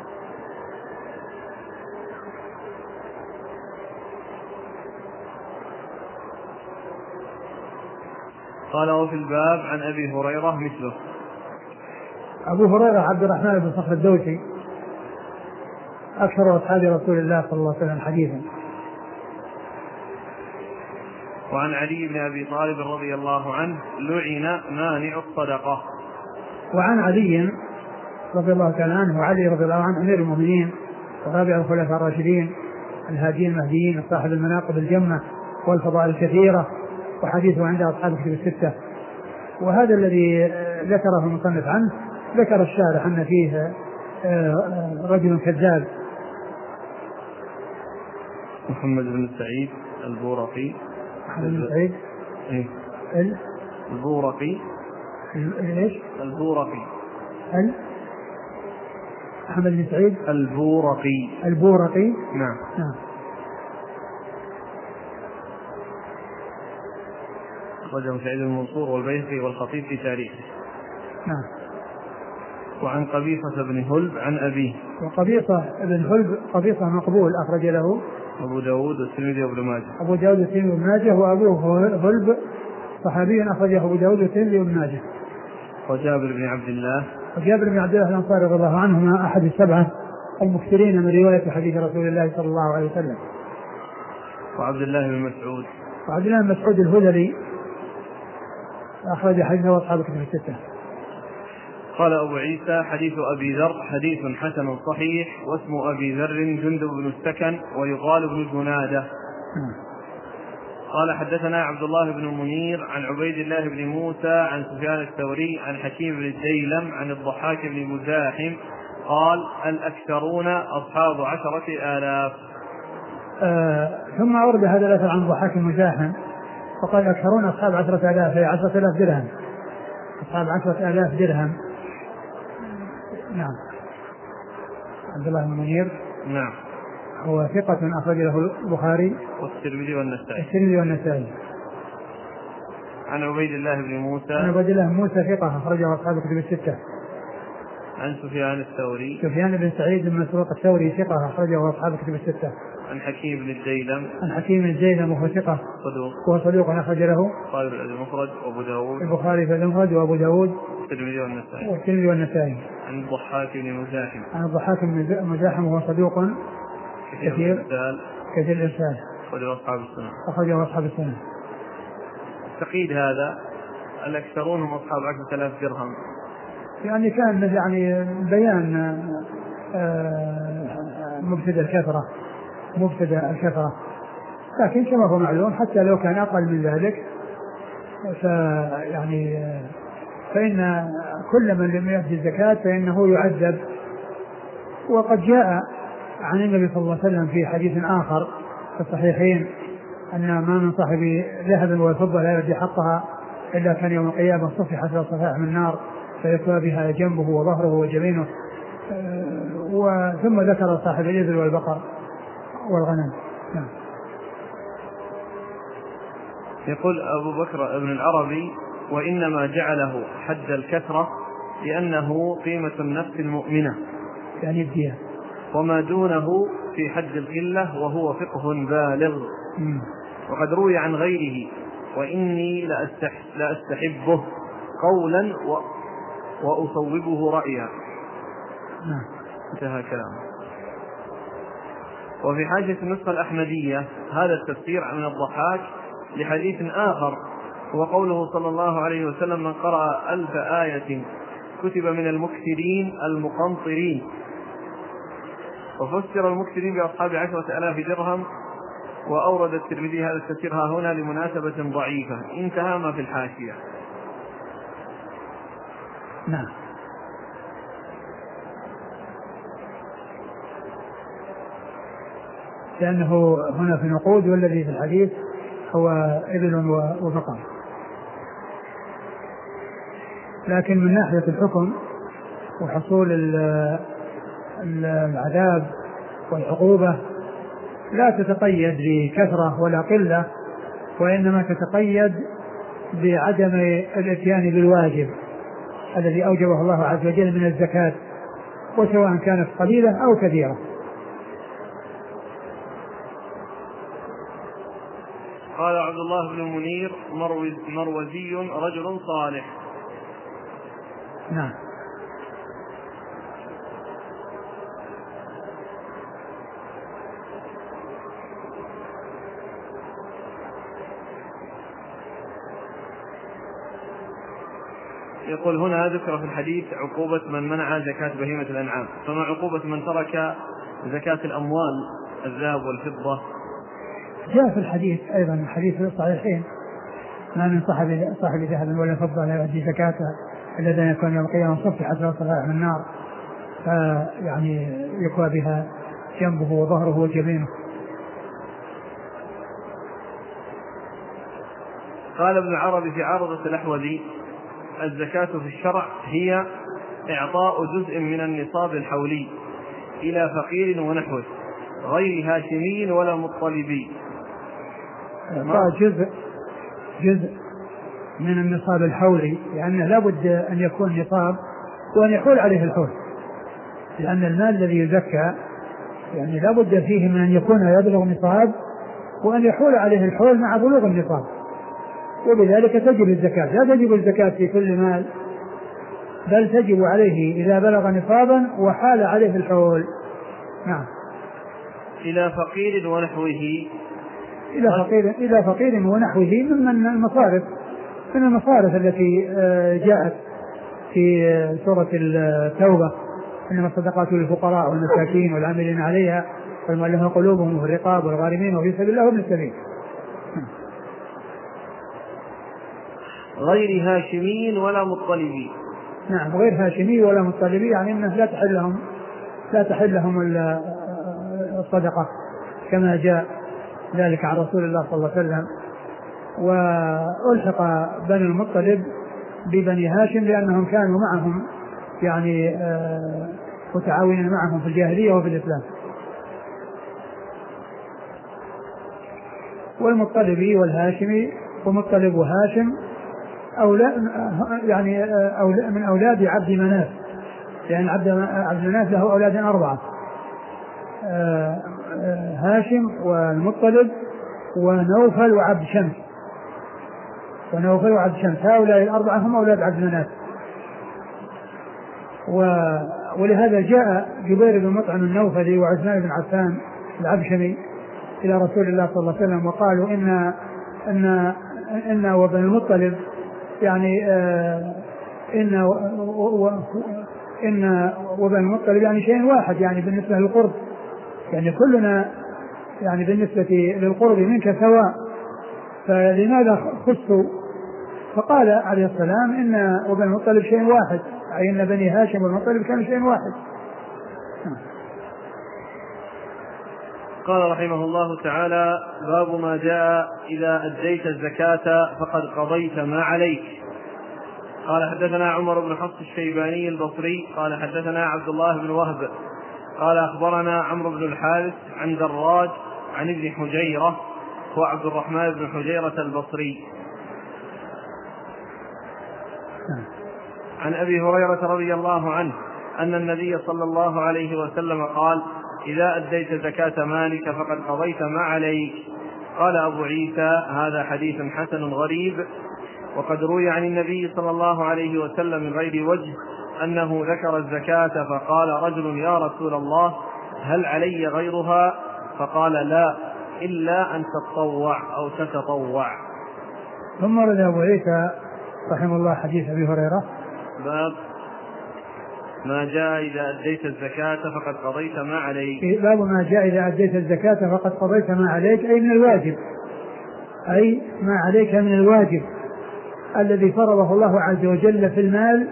Speaker 1: قال وفي الباب عن أبي هريرة مثله.
Speaker 2: أبو هريرة عبد الرحمن بن صخر الدوسي أكثر أصحاب رسول الله صلى الله عليه وسلم حديثا.
Speaker 1: وعن علي بن أبي طالب رضي الله عنه لعن مانع الصدقة.
Speaker 2: وعن علي رضي الله تعالى عنه، وعلي رضي الله عنه أمير المؤمنين ورابع الخلفاء الراشدين الهاديين المهديين صاحب المناقب الجمة والفضائل الكثيرة، وحديثه عند أصحاب الكتب الستة. وهذا الذي ذكره المصنف عنه ذكر الشارح أن فيه رجل كذاب.
Speaker 1: محمد بن سعيد البورقي.
Speaker 2: محمد بن سعيد
Speaker 1: البورقي.
Speaker 2: ايش؟
Speaker 1: البورقي.
Speaker 2: محمد بن سعيد
Speaker 1: البورقي.
Speaker 2: البورقي.
Speaker 1: نعم. أخرجه سعيد بن منصور والبيهقي والخطيب في تاريخه.
Speaker 2: نعم.
Speaker 1: وعن قبيصة بن هلب عن أبيه.
Speaker 2: وقبيصة بن هلب قبيصة مقبول أخرج له
Speaker 1: أبو داود والترمذي وابن ماجه.
Speaker 2: أبو داود والترمذي وابن ماجه. وأبوه هلب صحابي أخرجه أبو داود والترمذي وابن ماجه.
Speaker 1: وجابر بن عبد الله.
Speaker 2: وجابر بن عبد الله الأنصاري رضي الله عنهما أحد السبعة المكثرين من رواية حديث رسول الله صلى الله عليه وسلم.
Speaker 1: وعبد الله بن مسعود.
Speaker 2: وعبد الله بن مسعود الهذلي أخرج حديثه وأصحاب الكتب الستة.
Speaker 1: قال أبو عيسى حديث أبي ذر حديث حسن صحيح، واسم أبي ذر جندب بن السكن ويقال ابن جنادة. قال حدثنا عبد الله بن منير عن عبيد الله بن موسى عن سفيان الثوري عن حكيم بن الديلم عن الضحاك بن مزاحم قال الأكثرون أصحاب 10,000.
Speaker 2: ثم أورد هذا الأثر عن الضحاك بن مزاحم فقال الأكثرون أصحاب 10,000 هي 10,000 درهم، أصحاب 10,000 درهم. نعم. عبد الله بن منير
Speaker 1: نعم
Speaker 2: هو ثقة أخرج له البخاري
Speaker 1: والترمذي
Speaker 2: والنسائي.
Speaker 1: عن عبيد الله بن موسى.
Speaker 2: عن عبيد الله بن موسى ثقة أخرجه أصحاب الكتب الستة.
Speaker 1: عن سفيان الثوري.
Speaker 2: سفيان بن سعيد بن مسروق الثوري ثقة أخرجه أصحاب الكتب الستة.
Speaker 1: عن حكيم بن الديلم.
Speaker 2: عن حكيم بن الديلم وهو ثقة وهو صدوق أخرج له
Speaker 1: البخاري في المفرد وأبو داود.
Speaker 2: البخاري في المفرد وأبو داود
Speaker 1: والترمذي والنسائي. عن الضحاك بن مزاحم.
Speaker 2: عن الضحاك بن مزاحم وهو صدوق كثير الإرسال أخرجه أصحاب السنة.
Speaker 1: تقييد هذا الأكثرون هم أصحاب 10,000 درهم،
Speaker 2: يعني كان يعني بيان مبتدأ الكثرة، لكن كما هو معلوم حتى لو كان أقل من ذلك فإن كل من لم يؤدي الزكاة فإنه يعذب. وقد جاء عن النبي صلى الله عليه وسلم في حديث آخر في الصحيحين أن ما من صاحب ذهب وفضة لا يؤدي حقها إلا كان يوم القيامة صفحت صفائح من النار فيكوى بها جنبه وظهره وجبينه. ثم ذكر صاحب الإبل والبقر والغنم.
Speaker 1: يقول أبو بكر ابن العربي وإنما جعله حد الكثرة لأنه قيمة النفس المؤمنة
Speaker 2: يعني الدية،
Speaker 1: وما دونه في حد القلة وهو فقه بالغ. وقد روي عن غيره وإني لأستحبه قولا وأصوبه رأيا. انتهى كلامه. وفي حاجة النسخة الأحمدية هذا التفسير من الضحاك لحديث آخر هو قوله صلى الله عليه وسلم من قرأ 1000 آية كتب من المكثرين المقنطرين. وفسر المكثرين بأصحاب 10,000 درهم. وأورد الترمذي هذا التفسير هنا لمناسبة ضعيفة. انتهى ما في الحاشية.
Speaker 2: نعم. لأنه هنا في نقود والذي في الحديث هو إبل وبقر. لكن من ناحية الحكم وحصول العذاب والعقوبة لا تتقيد بكثرة ولا قلة، وإنما تتقيد بعدم الاتيان بالواجب الذي أوجبه الله عز وجل من الزكاة، وسواء كانت قليلة أو كثيرة.
Speaker 1: قال عبد الله بن منير مروزي رجل صالح.
Speaker 2: نعم.
Speaker 1: يقول هنا ذكر في الحديث عقوبة من منع زكاة بهيمة الأنعام، فما عقوبة من ترك زكاة الأموال الذهب والفضة؟
Speaker 2: جاء في الحديث أيضا حديث الصحيحين ما من صاحب ذهب ولا فضة لا يؤدي زكاته الذين يكون يوم القيامة صفحة حتى صفائح من النار فيعني يكوى بها جنبه وظهره وجبينه.
Speaker 1: قال ابن عربي في عارضة الأحوذي الزكاة في الشرع هي إعطاء جزء من النصاب الحولي إلى فقير ونحوه غير هاشمي ولا مطلبي.
Speaker 2: جزء من النصاب الحولي، لأنه لا بد أن يكون نصاب وأن يحول عليه الحول، لأن المال الذي يزكى يعني لا بد فيه من أن يكون يبلغ نصاب وأن يحول عليه الحول مع بلوغ النصاب، وبذلك تجب الزكاة. لا تجب الزكاة في كل مال، بل تجب عليه إذا بلغ نصابا وحال عليه الحول. نعم.
Speaker 1: إلى فقير ونحوه،
Speaker 2: إلى فقير ونحوه من المصارف، من المصارف التي جاءت في سورة التوبة: إنما الصدقات للفقراء والمساكين والعاملين عليها والمؤلفة قلوبهم وفي الرقاب والغارمين وفي سبيل الله وابن السبيل.
Speaker 1: غير هاشمي ولا مطلبي.
Speaker 2: نعم، غير هاشمي ولا مطلبي، يعني أنه لا تحل لهم الصدقة كما جاء ذلك عن رسول الله صلى الله عليه وسلم. وألحق بني المطلب ببني هاشم لأنهم كانوا معهم يعني متعاونين معهم في الجاهلية وفي الإسلام. والمطلبي والهاشمي، ومطلب وهاشم يعني من أولاد عبد مناف، لأن عبد مناف له أولاد 4: هاشم والمطلب ونوفل وعبد شمس. هؤلاء 4 هم أولاد عبد مناف. ولهذا جاء جبير بن مطعم النوفلي وعثمان بن عفان العبشمي إلى رسول الله صلى الله عليه وسلم وقالوا إن وبن المطلب يعني إن وبن المطلب يعني شيء واحد، يعني بالنسبة للقرب، يعني كلنا يعني بالنسبة للقرب منك سواء، فلماذا خصوا؟ فقال عليه السلام إن وبن المطلب شيء واحد، أي إن بني هاشم والمطلب كانوا شيء واحد.
Speaker 1: قال رحمه الله تعالى: باب ما جاء إذا أديت الزكاة فقد قضيت ما عليك. قال حدثنا عمر بن حفص الشيباني البصري قال حدثنا عبد الله بن وهب قال أخبرنا عمرو بن الحارث عن دراج عن ابن حجيرة، هو عبد الرحمن بن حجيرة البصري، عن أبي هريرة رضي الله عنه أن النبي صلى الله عليه وسلم قال: إذا أديت زكاة مالك فقد قضيت ما عليك. قال أبو عيسى: هذا حديث حسن غريب، وقد روي عن النبي صلى الله عليه وسلم من غير وجه أنه ذكر الزكاة فقال رجل: يا رسول الله هل علي غيرها؟ فقال: لا، إلا أن تتطوع أو تتطوع.
Speaker 2: ثم رد أبو عيسى رحمه الله حديث أبي هريرة:
Speaker 1: باب ما جاء إذا أديت الزكاة فقد قضيت ما عليك.
Speaker 2: باب ما جاء إذا أديت الزكاة فقد قضيت ما عليك، أي من الواجب، أي ما عليك من الواجب الذي فرضه الله عز وجل في المال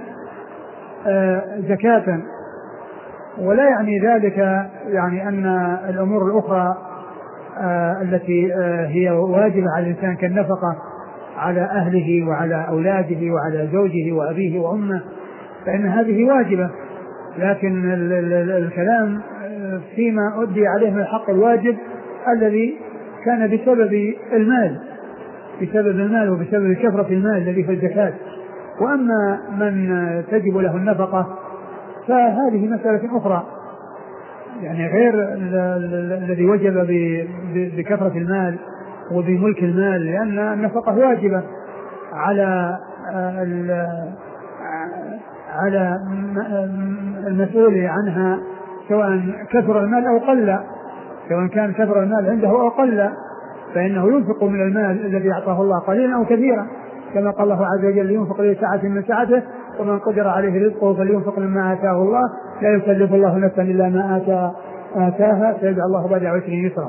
Speaker 2: زكاة. ولا يعني ذلك يعني أن الأمور الأخرى التي هي واجبة على الإنسان كالنفقة على أهله وعلى أولاده وعلى زوجه وأبيه وأمه فإن هذه واجبة، لكن الكلام فيما أدي عليه من الحق الواجب الذي كان بسبب المال وبسبب كثرة المال الذي في الزكاة. وأما من تجب له النفقة فهذه مسألة أخرى، يعني غير الذي وجب بكثرة المال وبملك المال، لأن النفقة واجبة على المسؤول عنها سواء كثر المال أو قل، سواء كان كثر المال عنده أو قل، فإنه ينفق من المال الذي أعطاه الله قليلا أو كثيرا، كما قال الله عز وجل: ينفق ذو سعة من سعته ومن قدر عليه رزقه فلينفق مما آتاه الله لا يكلف الله نفسا إلا ما آتاها سيجعل الله بعد عسر يسرا.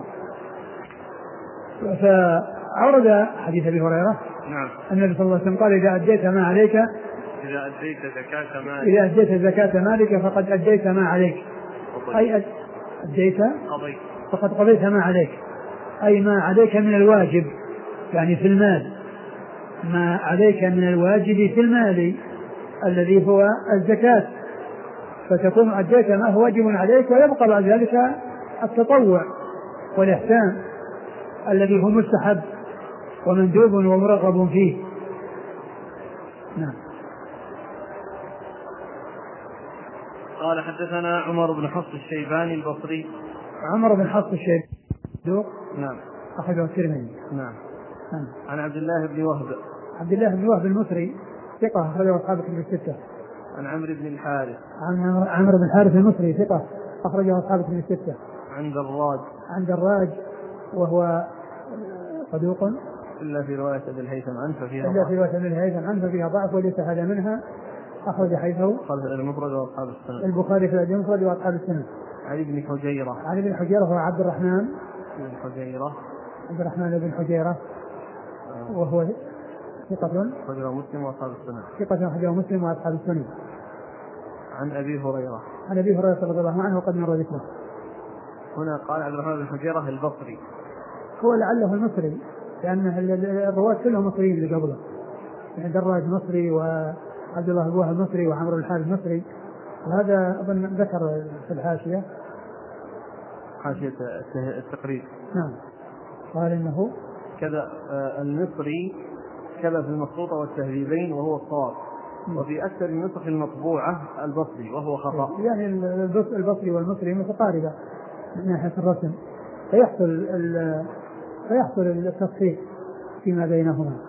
Speaker 2: فأورد حديث أبي هريرة:
Speaker 1: نعم،
Speaker 2: النبي صلى الله عليه وسلم قال: إذا أديت ما عليك،
Speaker 1: إذا أديت زكاة مالك
Speaker 2: فقد أديت ما عليك، أي أديت فقد قضيت ما عليك، أي ما عليك من الواجب، يعني في المال، ما عليك من الواجب في المال الذي هو الزكاة، فتكون أديت ما هو واجب عليك، ويبقى بعد ذلك التطوع والإحسان الذي هو مستحب ومندوب ومرغب فيه. نعم.
Speaker 1: قال حدثنا عمر بن حفص الشيباني البصري.
Speaker 2: عمر بن حفص الشيباني
Speaker 1: نعم
Speaker 2: أخرجه الترمذي.
Speaker 1: نعم. عن عبد الله بن وهب.
Speaker 2: عبد الله بن وهب المصري ثقة أخرجه أصحاب الكتب الستة.
Speaker 1: عن عمرو بن الحارث.
Speaker 2: عن عمرو بن الحارث المصري ثقة أخرجه أصحاب الكتب الستة.
Speaker 1: عن دراج.
Speaker 2: عن دراج وهو صدوق
Speaker 1: إلا في رواية ابن الهيثم عنه
Speaker 2: ففيها ضعف وليس هذا منها. أخرج حيثه
Speaker 1: المفرد وأصحاب السنة.
Speaker 2: البخاري في المفرد وأصحاب السنة.
Speaker 1: علي بن حجيرة
Speaker 2: هو عبد الرحمن بن حجيرة وهو ثقة
Speaker 1: أخرجه مسلم وأصحاب السنة.
Speaker 2: أخرجه مسلم وأصحاب السنة.
Speaker 1: عن أبي هريرة
Speaker 2: رضي الله عنه وقد مر ذكره.
Speaker 1: هنا قال عبد الرحمن بن حجيرة البصري،
Speaker 2: هو لعله المصري لأن الرواة كلهم مصريين اللي قبله، يعني دراج مصري وعبد الله بن وهب مصري وعمرو بن الحارث مصري. وهذا أظن ذكر في الحاشية
Speaker 1: التقريب.
Speaker 2: نعم. قال إنه
Speaker 1: كذا المصري كذا في المخطوطة والتهذيبين وهو الصواب، وفي أكثر النسخ المطبوعة البصري وهو خطأ.
Speaker 2: يعني البصري والمصري متقاربة من ناحية الرسم، فيحصل التصحيح فيما بينهما.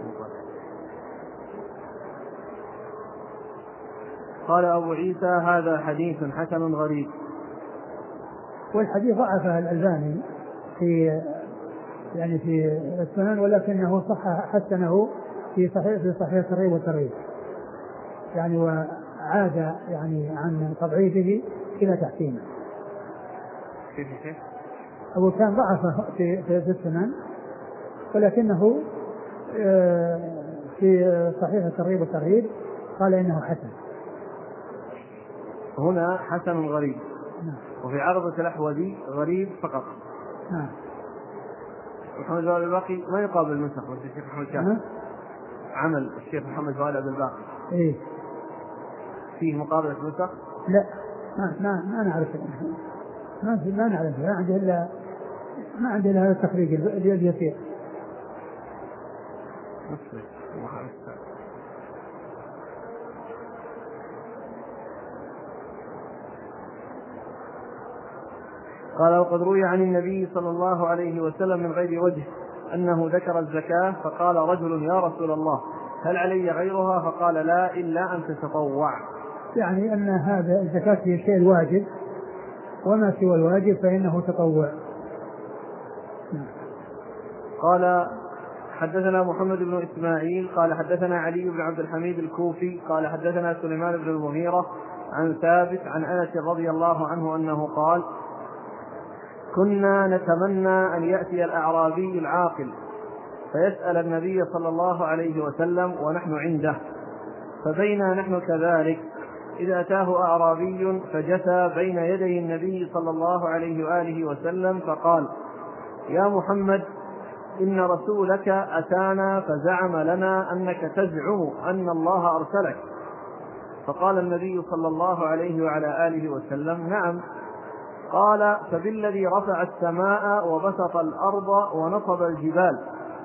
Speaker 1: قال أبو عيسى هذا حديث حسن غريب.
Speaker 2: والحديث ضعفه الألباني في السنن، ولكنه حسنه في صحيح الترغيب والترهيب، يعني وعاد يعني عن تضعيفه إلى تحسينه. أبو كان ضعفه في السنن، ولكنه في صحيح الترغيب والترهيب قال إنه حسن.
Speaker 1: هنا حسن غريب. وفي عرضة الأحوذي غريب فقط. محمد فؤاد الباقي ما يقابل النسخ، بس الشيخ محمد شاهد عمل الشيخ محمد فؤاد الباقي فيه مقابلة نسخ.
Speaker 2: لا ما نعرف، ما نعرف، ما عندي إلا هذا التخريج اليسير.
Speaker 1: قال وقد روي عن النبي صلى الله عليه وسلم من غير وجه أنه ذكر الزكاة فقال رجل يا رسول الله هل علي غيرها؟ فقال لا إلا أن تتطوع،
Speaker 2: يعني أن هذا الزكاة هي الشيء الواجب، وما سوى الواجب فإنه تطوع.
Speaker 1: قال حدثنا محمد بن إسماعيل قال حدثنا علي بن عبد الحميد الكوفي قال حدثنا سليمان بن المغيرة عن ثابت عن أنس رضي الله عنه أنه قال كنا نتمنى أن يأتي الأعرابي العاقل فيسأل النبي صلى الله عليه وسلم ونحن عنده، فبينا نحن كذلك إذ أتاه أعرابي فجثى بين يدي النبي صلى الله عليه وآله وسلم فقال يا محمد إن رسولك أتانا فزعم لنا أنك تزعم أن الله أرسلك. فقال النبي صلى الله عليه وعلى آله وسلم نعم. قال فبالذي رفع السماء وبسط الأرض ونصب الجبال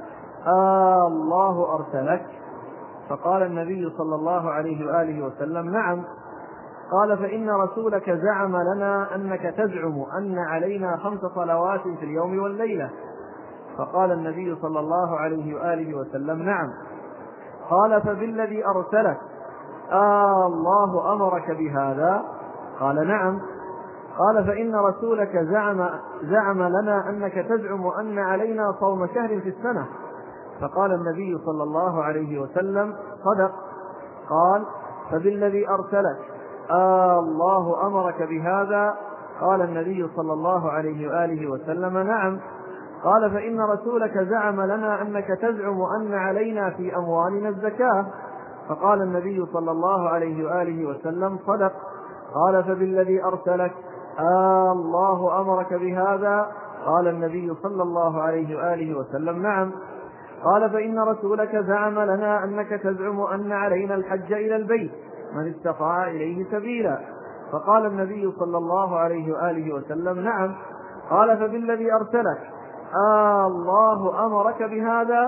Speaker 1: الله أرسلك؟ فقال النبي صلى الله عليه وآله وسلم نعم. قال فإن رسولك زعم لنا أنك تزعم أن علينا 5 صلوات في اليوم والليلة. فقال النبي صلى الله عليه وآله وسلم نعم. قال فبالذي أرسلك الله أمرك بهذا؟ قال نعم. قال فإن رسولك زعم لنا أنك تزعم أن علينا صوم شهر في السنة. فقال النبي صلى الله عليه وسلم صدق. قال فبالذي أرسلك الله أمرك بهذا؟ قال النبي صلى الله عليه وآله وسلم نعم. قال فإن رسولك زعم لنا أنك تزعم أن علينا في أموالنا الزكاة. فقال النبي صلى الله عليه وآله وسلم صدق. قال فبالذي أرسلك الله أمرك بهذا؟ قال النبي صلى الله عليه وآله وسلم نعم. قال فإن رسولك زعم لنا أنك تزعم أن علينا الحج إلى البيت من استطاع إليه سبيلا. فقال النبي صلى الله عليه وآله وسلم نعم. قال فبالذي أرسلك الله أمرك بهذا؟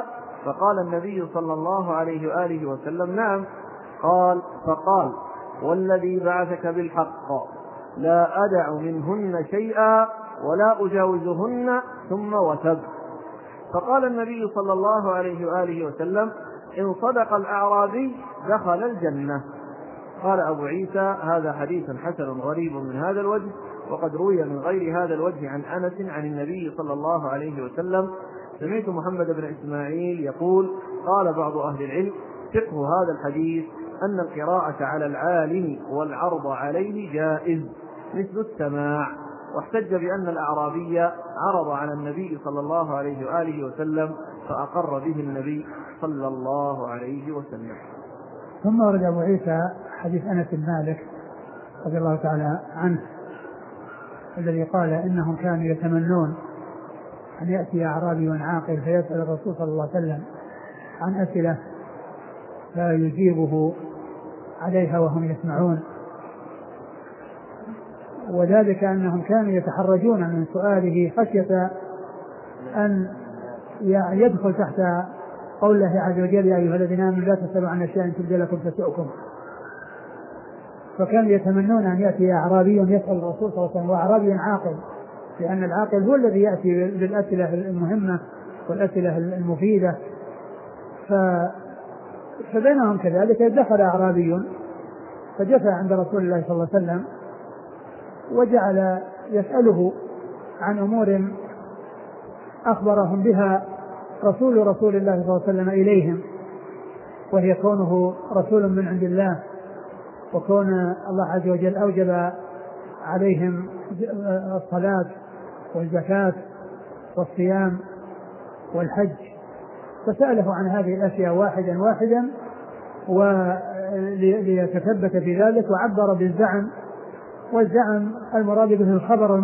Speaker 1: فقال النبي صلى الله عليه وآله وسلم: نعم. فقال: والذي بعثك بالحق لا أدع منهن شيئا ولا أجاوزهن، ثم وثب. فقال النبي صلى الله عليه وآله وسلم: إن صدق الأعرابي دخل الجنة. قال أبو عيسى: هذا حديث حسن غريب من هذا الوجه، وقد روي من غير هذا الوجه عن أنس عن النبي صلى الله عليه وسلم. سمعت محمد بن إسماعيل يقول: قال بعض أهل العلم: فقه هذا الحديث أن القراءة على العالم والعرض عليه جائز مثل السماع. واحتج بأن الأعرابي عرض على النبي صلى الله عليه وآله وسلم فأقر به النبي صلى الله عليه وسلم.
Speaker 2: ثم ورد أبو عيسى حديث أنس بن مالك رضي الله تعالى عنه الذي قال إنهم كانوا يتمنون أن يأتي أعرابي عاقل فيسأل الرسول صلى الله عليه وسلم عن أسئلة فيجيبه عليها وهم يسمعون، وذلك أنهم كانوا يتحرجون من سؤاله خشية أن يدخل تحت قول الله عز وجل: يا أيها الذين آمنوا لا تسألوا عن أشياء إن تبد لكم تسؤكم. فكانوا يتمنون أن يأتي أعرابي يسأل الرسول صلى الله عليه وسلم، وأعرابي عاقل، لأن العاقل هو الذي يأتي بالأسئلة المهمة والأسئلة المفيدة. فبينهم كذلك دخل أعرابي فجثى عند رسول الله صلى الله عليه وسلم وجعل يسأله عن أمور أخبرهم بها رسول الله صلى الله عليه وسلم إليهم، وهي كونه رسول من عند الله، وكون الله عز وجل أوجب عليهم الصلاة والزكاة والصيام والحج. فسأله عن هذه الأشياء واحدا واحدا وليتثبت في ذلك، وعبر بالزعم، والزعم المراد به الخبر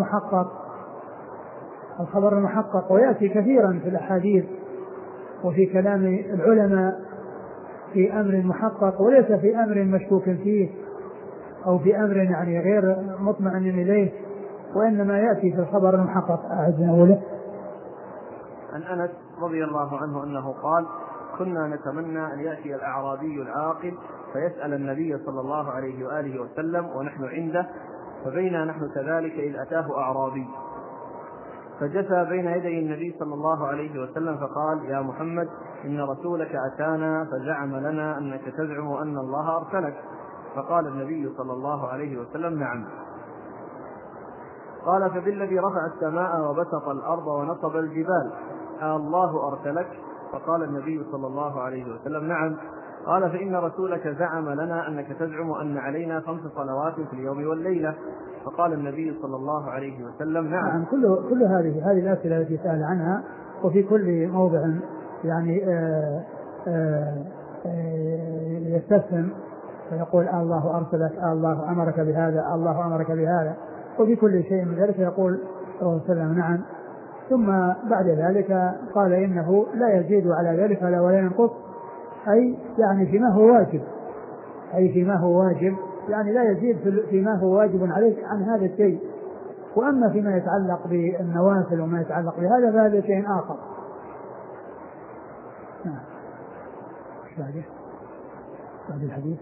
Speaker 2: المحقق، ويأتي كثيرا في الأحاديث وفي كلام العلماء في أمر محقق وليس في أمر مشكوك فيه أو في أمر يعني غير مطمئن إليه، وإنما يأتي في الخبر المحقق. أعزنا أوله
Speaker 1: عن أنس رضي الله عنه أنه قال: كنا نتمنى أن يأتي الأعرابي العاقل فيسأل النبي صلى الله عليه وآله وسلم ونحن عنده، فبينا نحن كذلك إذ أتاه أعرابي فجثى بين يدي النبي صلى الله عليه وسلم فقال: يا محمد، إن رسولك أتانا فزعم لنا أنك تزعم أن الله أرسلك. فقال النبي صلى الله عليه وسلم: نعم. قال: فبالذي رفع السماء وبسط الأرض ونصب الجبال الله أرسلك؟ فقال النبي صلى الله عليه وسلم: نعم. قال: فإن رسولك زعم لنا أنك تزعم أن علينا 5 صلوات في اليوم والليلة. فقال النبي صلى الله عليه وسلم: نعم.
Speaker 2: كل هذه الأسئلة التي سأل عنها، وفي كل موضع يعني يستفهم فيقول: الله أرسلك، الله أمرك بهذا، الله أمرك بهذا، وفي كل شيء من ذلك يقول صلى الله عليه وسلم: نعم. ثم بعد ذلك قال: إنه لا يزيد على ذلك ولا ينقص، أي يعني فيما هو واجب، يعني لا يزيد فيما هو واجب عليك عن هذا الشيء. وأما فيما يتعلق بالنوافل وما يتعلق بهذا فهذا شيء آخر. بعد الحديث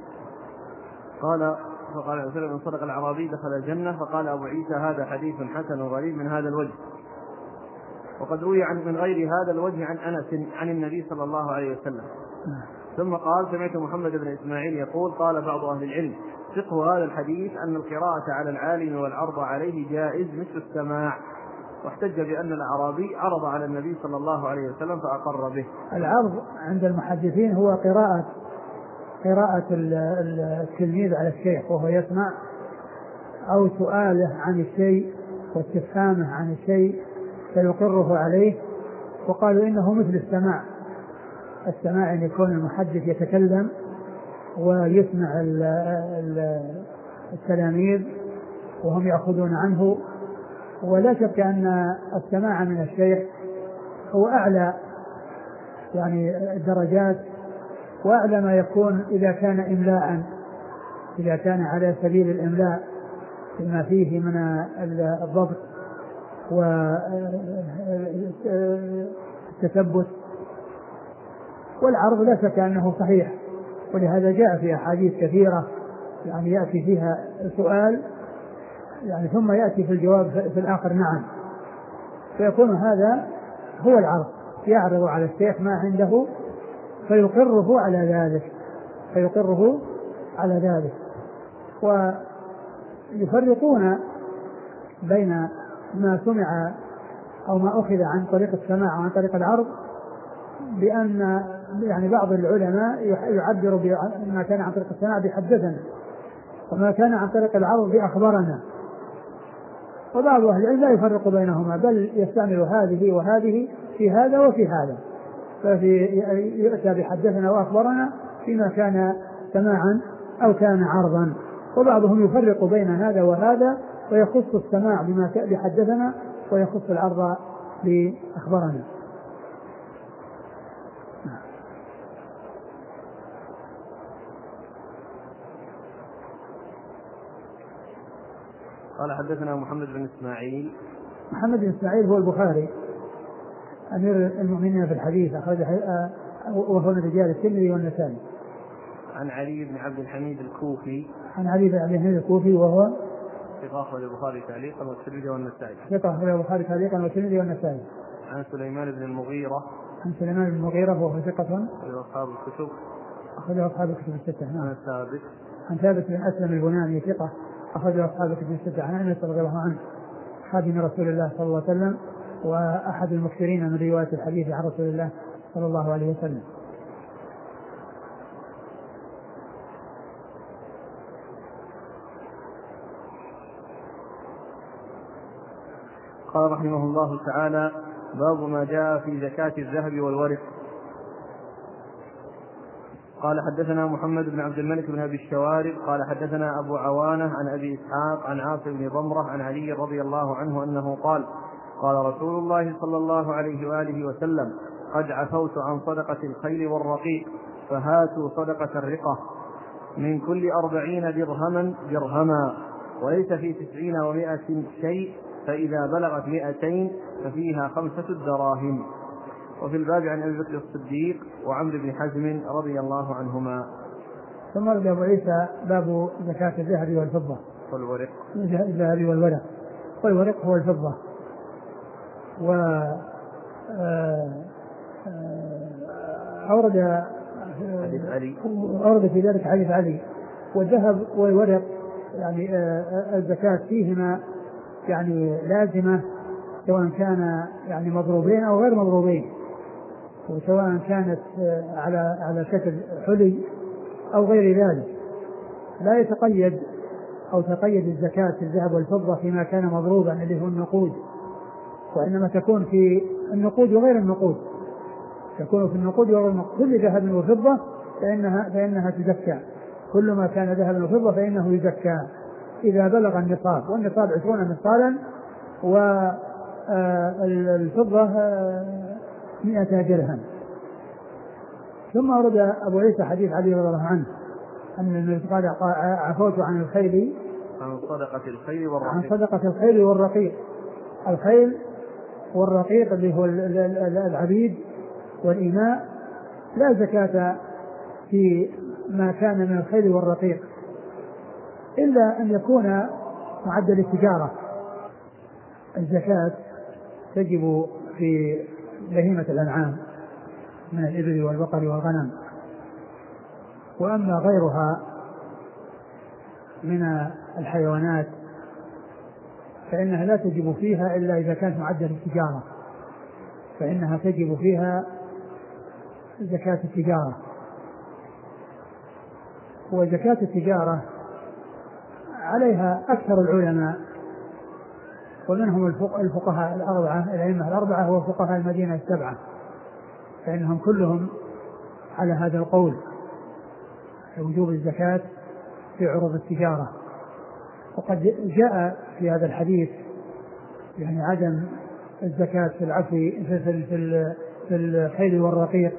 Speaker 1: فقال عليه وسلم: إن صدق الأعرابي دخل الجنة. فقال أبو عيسى: هذا حديث حسن غريب من هذا الوجه، وقد روي من غير هذا الوجه عن أنس عن النبي صلى الله عليه وسلم. ثم قال: سمعت محمد بن إسماعيل يقول: قال بعض أهل العلم: فقه هذا الحديث أن القراءة على العالم والعرض عليه جائز مثل السماع. واحتج بأن الأعرابي عرض على النبي صلى الله عليه وسلم فأقر به.
Speaker 2: العرض عند المحدثين هو قراءة التلميذ على الشيخ وهو يسمع، أو سؤاله عن الشيء واستفهامه عن الشيء فيقره عليه. وقالوا إنه مثل السماع أن يكون المحدث يتكلم ويسمع التلاميذ وهم يأخذون عنه. ولا شك أن السماع من الشيخ هو أعلى يعني الدرجات، وأعلى ما يكون إذا كان إملاء، إذا كان على سبيل الإملاء بما فيه من الضبط والتثبت. والعرض لا شك أنه صحيح، ولهذا جاء في أحاديث كثيرة يعني يأتي فيها سؤال يعني ثم يأتي في الجواب في الآخر نعم، فيكون هذا هو العرض، يعرض على الشيخ ما عنده فيقره على ذلك. ويفرقون بين ما سمع أو ما أخذ عن طريق السماع وعن طريق العرض، بأن يعني بعض العلماء يعبر بما كان عن طريق السماع بحدثنا، وما كان عن طريق العرض بأخبرنا. وبعض أهل العلم لا يفرق بينهما، بل يستعمل هذه وهذه في هذا وفي هذا، فيؤتى بحدثنا وأخبرنا فيما كان سماعا أو كان عرضا. وبعضهم يفرق بين هذا وهذا ويخص السماع بحدثنا ويخص العرض بأخبرنا.
Speaker 1: قال حدثنا محمد بن إسماعيل.
Speaker 2: محمد بن إسماعيل هو البخاري أمير المؤمنين في الحديث، وهو من رجال الترمذي والنسائي.
Speaker 1: عن علي بن عبد الحميد الكوفي.
Speaker 2: عن علي بن عبد الحميد الكوفي وهو
Speaker 1: ثقة أخرج البخاري تعليقا والترمذي والنسائي.
Speaker 2: ثقة أخرج البخاري تعليقا والترمذي والنسائي.
Speaker 1: عن سليمان بن المغيرة.
Speaker 2: عن سليمان بن المغيرة وهو ثقة
Speaker 1: أصحاب الكتب.
Speaker 2: أخرج أصحاب الكتب الستة.
Speaker 1: عن ثابت.
Speaker 2: عن ثابت بن أسلم البناني ثقة أخرج أصحاب الكتب الستة. عن أنس رضي الله عنه خادم رسول الله صلى الله عليه وسلم وأحد المكثرين من رواية الحديث عن رسول الله صلى الله عليه وسلم.
Speaker 1: قال رحمه الله تعالى: باب ما جاء في زكاة الذهب والورق. قال حدثنا محمد بن عبد الملك بن أبي الشوارب قال حدثنا أبو عوانة عن أبي إسحاق عن عاصم بن ضمرة عن علي رضي الله عنه أنه قال: قال رسول الله صلى الله عليه وآله وسلم: قد عفوت عن صدقة الخيل والرقيق، فهاتوا صدقة الرقة من كل 40 درهما، وليس في 90 و100 شيء، فإذا بلغت 200 ففيها 5 دراهم. وفي الباب عن أبي بكر الصديق وعمرو بن حزم رضي الله عنهما.
Speaker 2: ثم رد أبو عيسى باب زكاة الذهب والفضة
Speaker 1: والورق.
Speaker 2: الذهب والورق. والورق هو الفضة. أورد في ذلك حديث علي. والذهب والورق يعني الزكاة فيهما يعني لازمة، سواء كان يعني مضروبين أو غير مضروبين، وسواء كانت على شكل حلي أو غير ذلك. لا يتقيد أو تقيد الزكاة في الذهب والفضة فيما كان مضروبا اللي هو النقود، وإنما تكون في النقود وغير النقود، تكون في النقود وغير النقود. كل ذهب وفضة فإنها تزكى، كل ما كان ذهب وفضة فإنه يزكى إذا بلغ النصاب، والنصاب 20 مثقالا، والفضة 100 درهم. ثم أورد أبو عيسى حديث علي رضي الله عنه أن النبي قال: عفوت عن الخيل
Speaker 1: عن صدقة الخيل والرقيق.
Speaker 2: عن صدقة الخيل والرقيق. الخيل والرقيق اللي هو العبيد والإماء لا زكاة في ما كان من الخيل والرقيق إلا أن يكون معدل التجارة. الزكاة تجب في بهيمة الأنعام من الإبل والبقر والغنم، وأما غيرها من الحيوانات فإنها لا تجب فيها إلا إذا كانت معدل التجارة، فإنها تجب فيها زكاة التجارة. وزكاة التجارة عليها أكثر العلماء، ومنهم الفقهاء الأربعة، الأئمة الأربعة وفقهاء المدينة السبعة، فإنهم كلهم على هذا القول وجوب الزكاة في عروض التجارة. وقد جاء في هذا الحديث يعني عدم الزكاة في العفو في الخيل والرقيق،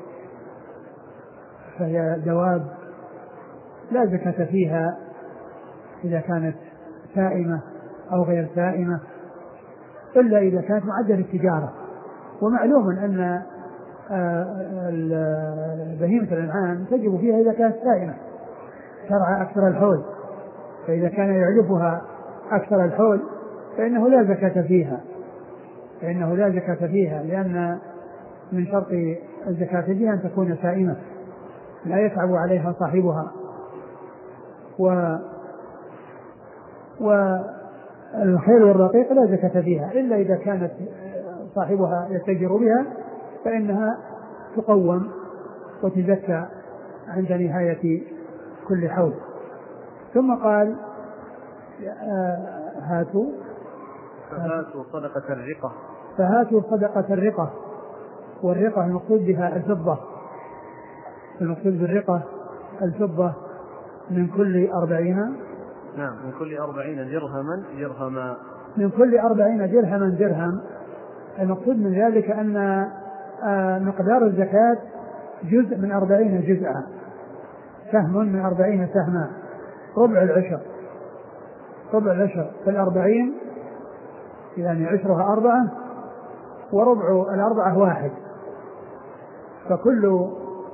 Speaker 2: فهي دواب لا زكاة فيها إذا كانت سائمة أو غير سائمة، إلا إذا كانت معدل التجارة. ومعلوم أن بهيمة الأنعام تجب فيها إذا كانت سائمة ترعى أكثر الحول، فإذا كان يعلفها أكثر الحول فإنه لا زكاة فيها، لأن من شرط الزكاة فيها أن تكون سائمة لا يتعب عليها صاحبها. والخيل والرقيق لا زكاة فيها إلا إذا كانت صاحبها يتجر بها فإنها تقوم وتزكى عند نهاية كل حول. ثم قال فهاتوا صدقة الرقة، والرقة المقصود بها الفضة، المقصود بالرقة الفضة من كل 40
Speaker 1: من كل 40 درهما
Speaker 2: من كل 40 درهم. المقصود من ذلك أن مقدار الزكاة جزء من 40 جزءا، سهم من 40 سهما، ربع العشر في 40 يعني عشرها 4 وربع 4 1، فكل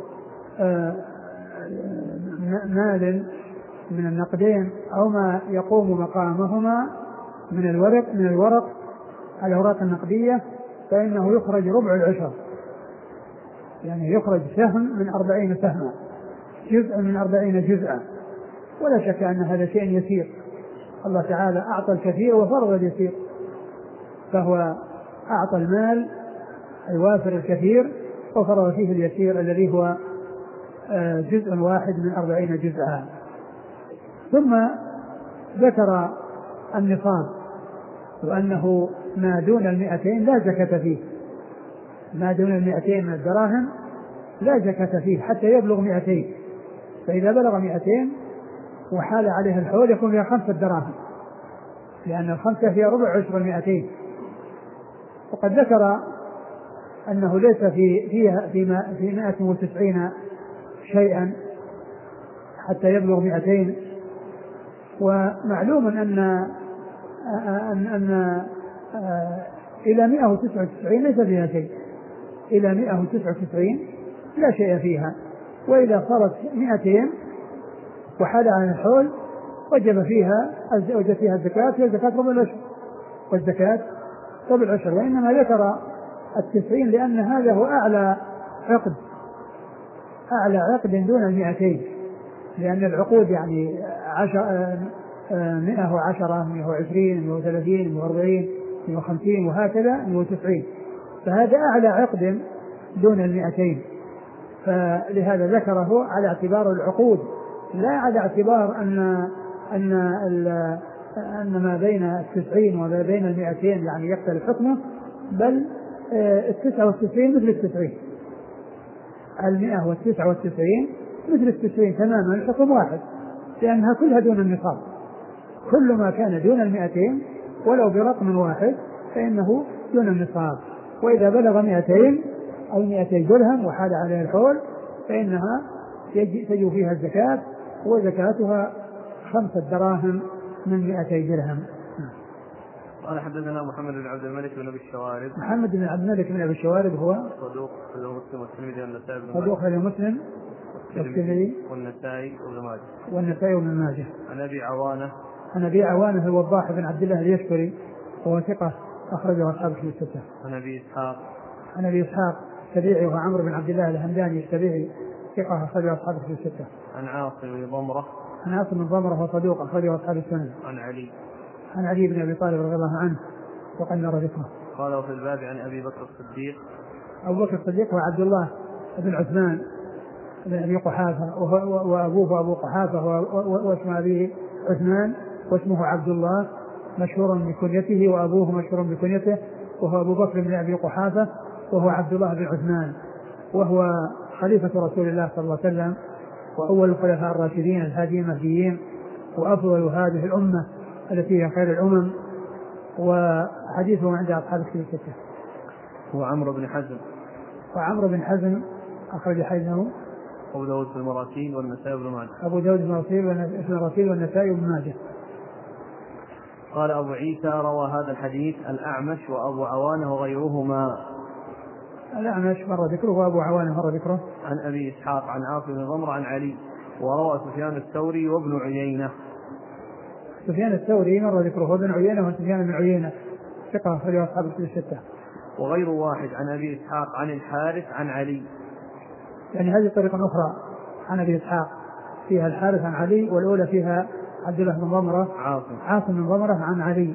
Speaker 2: مال من النقدين أو ما يقوم مقامهما من الأوراق النقدية فإنه يخرج ربع العشر، يعني يخرج سهم من 40 سهما، جزء من 40 جزءا. ولا شك أن هذا شيء يسير، الله تعالى أعطى الكثير وفرض اليسير، فهو أعطى المال الوافر الكثير وفرض فيه اليسير الذي هو جزء واحد من 40 جزءا. ثم ذكر النصاب وأنه ما دون 200 لا زكاة فيه، ما دون 200 من الدراهم لا زكاة فيه حتى يبلغ 200، فإذا بلغ 200 وحال عليه الحول يكون فيها 5 دراهم، لأن 5 هي ربع عشر 200. وقد ذكر أنه ليس في 190 شيئا حتى يبلغ 200. ومعلوم أن إلى 199 ليس فيها شيء، إلى 199 لا شيء فيها، وإذا صارت 200 وحال عن الحول وجب فيها الزكاة، هي زكاة ربع العشر، والزكاة ربع العشر. وإنما ذكر 90 لأن هذا هو أعلى عقد دون 200، لأن العقود يعني 110 120 130 140 150 وهكذا 190، فهذا أعلى عقد دون 200، فلهذا ذكره على اعتبار العقود لا على اعتبار أن ما بين 90 وما بين 200 يعني يختلف حكمه، بل 99 مثل 90، 199 مثل 90 تماما، الحكم واحد، لأنها كلها دون النصاب، كل ما كان دون 200 ولو برقم واحد فإنه دون النصاب. وإذا بلغ 200 أو 200 درهم وحال عليه الحول فإنها تجب فيها الزكاة، وزكاتها 5 دراهم من 200 درهم.
Speaker 1: قال حدثنا محمد بن عبد الملك بن أبي الشوارب.
Speaker 2: محمد بن عبد الملك بن أبي الشوارب هو
Speaker 1: صدوق مسلم والترمذي والنسائي
Speaker 2: والنسائي وابن ماجه.
Speaker 1: عن أبي
Speaker 2: عوانة الوضاح بن عبد الله اليشكري وهو ثقة أخرجه أصحاب الكتب الستة. عن أبي إسحاق السبيعي وهو عمرو بن عبد الله الهمداني السبيعي ثقة أخرجه أصحاب الكتب الستة.
Speaker 1: عن عاصم بن ضمرة
Speaker 2: وصدوق أخرجه أصحاب السنن. عن علي بن أبي طالب رضي الله عنه وقد نرى ذكره.
Speaker 1: قال وفي الباب عن أبي بكر الصديق.
Speaker 2: أبو بكر الصديق وعبد الله بن عثمان بن أبي قحافة، وأبوه أبو قحافة واسم أبيه عثمان واسمه عبد الله مشهور بكنيته، وأبوه مشهور بكنيته، وهو أبو بكر بن أبي قحافة وهو عبد الله بن عثمان، وهو خليفة رسول الله صلى الله عليه وسلم وأول الخلفاء الراشدين الهاديين المهديين وأفضل هذه الأمة التي هي خير الأمم، وحديثه عند أصحاب الكتب الستة.
Speaker 1: وعمرو بن حزم
Speaker 2: أخرج حديثه
Speaker 1: أبو داود في المراسيل والنسائي وابن ماجه. قال أبو عيسى روى هذا الحديث الأعمش وأبو عوانة وغيرهما.
Speaker 2: الأعمش مر ذكره وأبو عوانة مر ذكره.
Speaker 1: عن أبي إسحاق عن عاصم بن ضمرة عن علي. وروى سفيان الثوري وابن عيينة.
Speaker 2: سفيان الثوري مر ذكره وابن عيينة وسفيان بن عيينة ثقة أخرجه أصحاب الكتب الستة.
Speaker 1: وغير واحد عن أبي إسحاق عن الحارث عن علي.
Speaker 2: يعني هذه طريقة أخرى عن أبي إسحاق فيها الحارث عن علي، والأولى فيها عبد الله بن ضمرة عاصم بن ضمرة عن علي.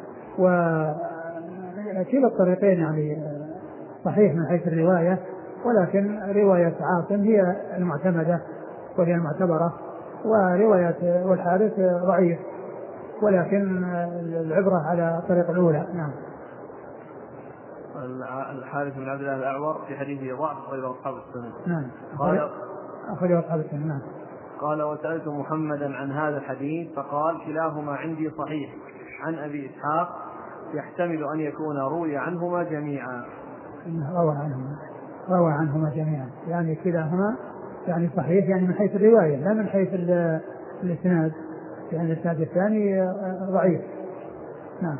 Speaker 2: وكلا الطريقين يعني صحيح من حيث الرواية، ولكن رواية عاصم هي المعتمدة وهي المعتبرة، ورواية والحارث ضعيف، ولكن العبرة على الطريقة الأولى. نعم.
Speaker 1: الحارث بن عبد الله الأعور في حديثه ضعف غير أصحاب السنة.
Speaker 2: نعم.
Speaker 1: قال
Speaker 2: أخرجه أصحاب السنة. نعم.
Speaker 1: قال وسألت محمدا عن هذا الحديث فقال كلاهما عندي صحيح عن أبي إسحاق يحتمل أن يكون روي عنهما جميعا.
Speaker 2: روى عنهما جميعا، يعني كلاهما يعني صحيح، يعني من حيث الرواية لا من حيث الإسناد، يعني الإسناد الثاني ضعيف. نعم.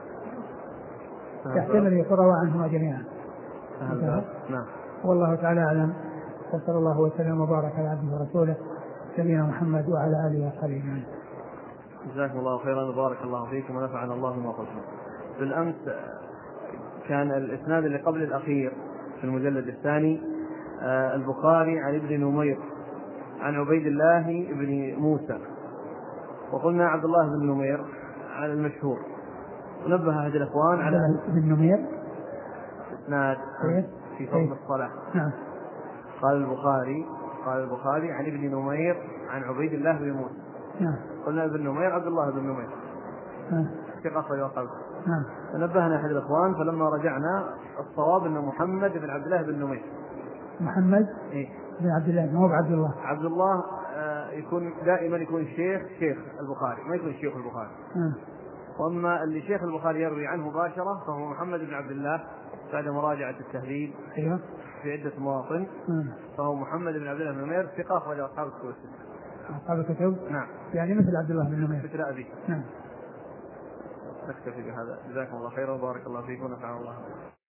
Speaker 2: يحتمل أن يكون روى عنهما جميعا.
Speaker 1: نعم.
Speaker 2: والله تعالى أعلم، وصلى الله وسلم وبارك على عبده ورسوله سيدنا محمد وعلى آله وصحبه أجمعين.
Speaker 1: جزاكم الله خيرا وبارك الله فيكم ونفعنا الله بما قلتم. بالأمس كان الإسناد اللي قبل الأخير في المجلد الثاني البخاري عن ابن نمير عن عبيد الله بن موسى، وقلنا عبد الله بن نمير على المشهور، ونبه هذه الأخوان على
Speaker 2: ابن نمير
Speaker 1: إسناد في فضل الصلاة.
Speaker 2: نعم.
Speaker 1: قال البخاري عن ابن نمير عن عبيد الله بن موسى.
Speaker 2: نعم.
Speaker 1: قلنا ابن نمير عبد الله بن نمير ثقة يقال.
Speaker 2: نعم.
Speaker 1: فنبهنا أحد الإخوان فلما رجعنا الصواب أن محمد بن عبد الله بن نمير.
Speaker 2: محمد بن عبد الله، ما هو
Speaker 1: عبد الله يكون دائما يكون شيخ البخاري، ما يكون شيخ البخاري. وأما اللي شيخ البخاري يروي عنه مباشرة فهو محمد بن عبد الله بعد مراجعة التهذيب في عدة مواطن. فهو محمد بن عبد الله بن نمير ثقة أخرج أصحاب الكتب.
Speaker 2: أصحاب الكتب.
Speaker 1: نعم.
Speaker 2: يعني مثل عبد الله بن نمير.
Speaker 1: مثل أبي.
Speaker 2: نعم.
Speaker 1: نكتفي بهذا. جزاكم الله خيرا وبارك الله فيكم ونفعنا الله.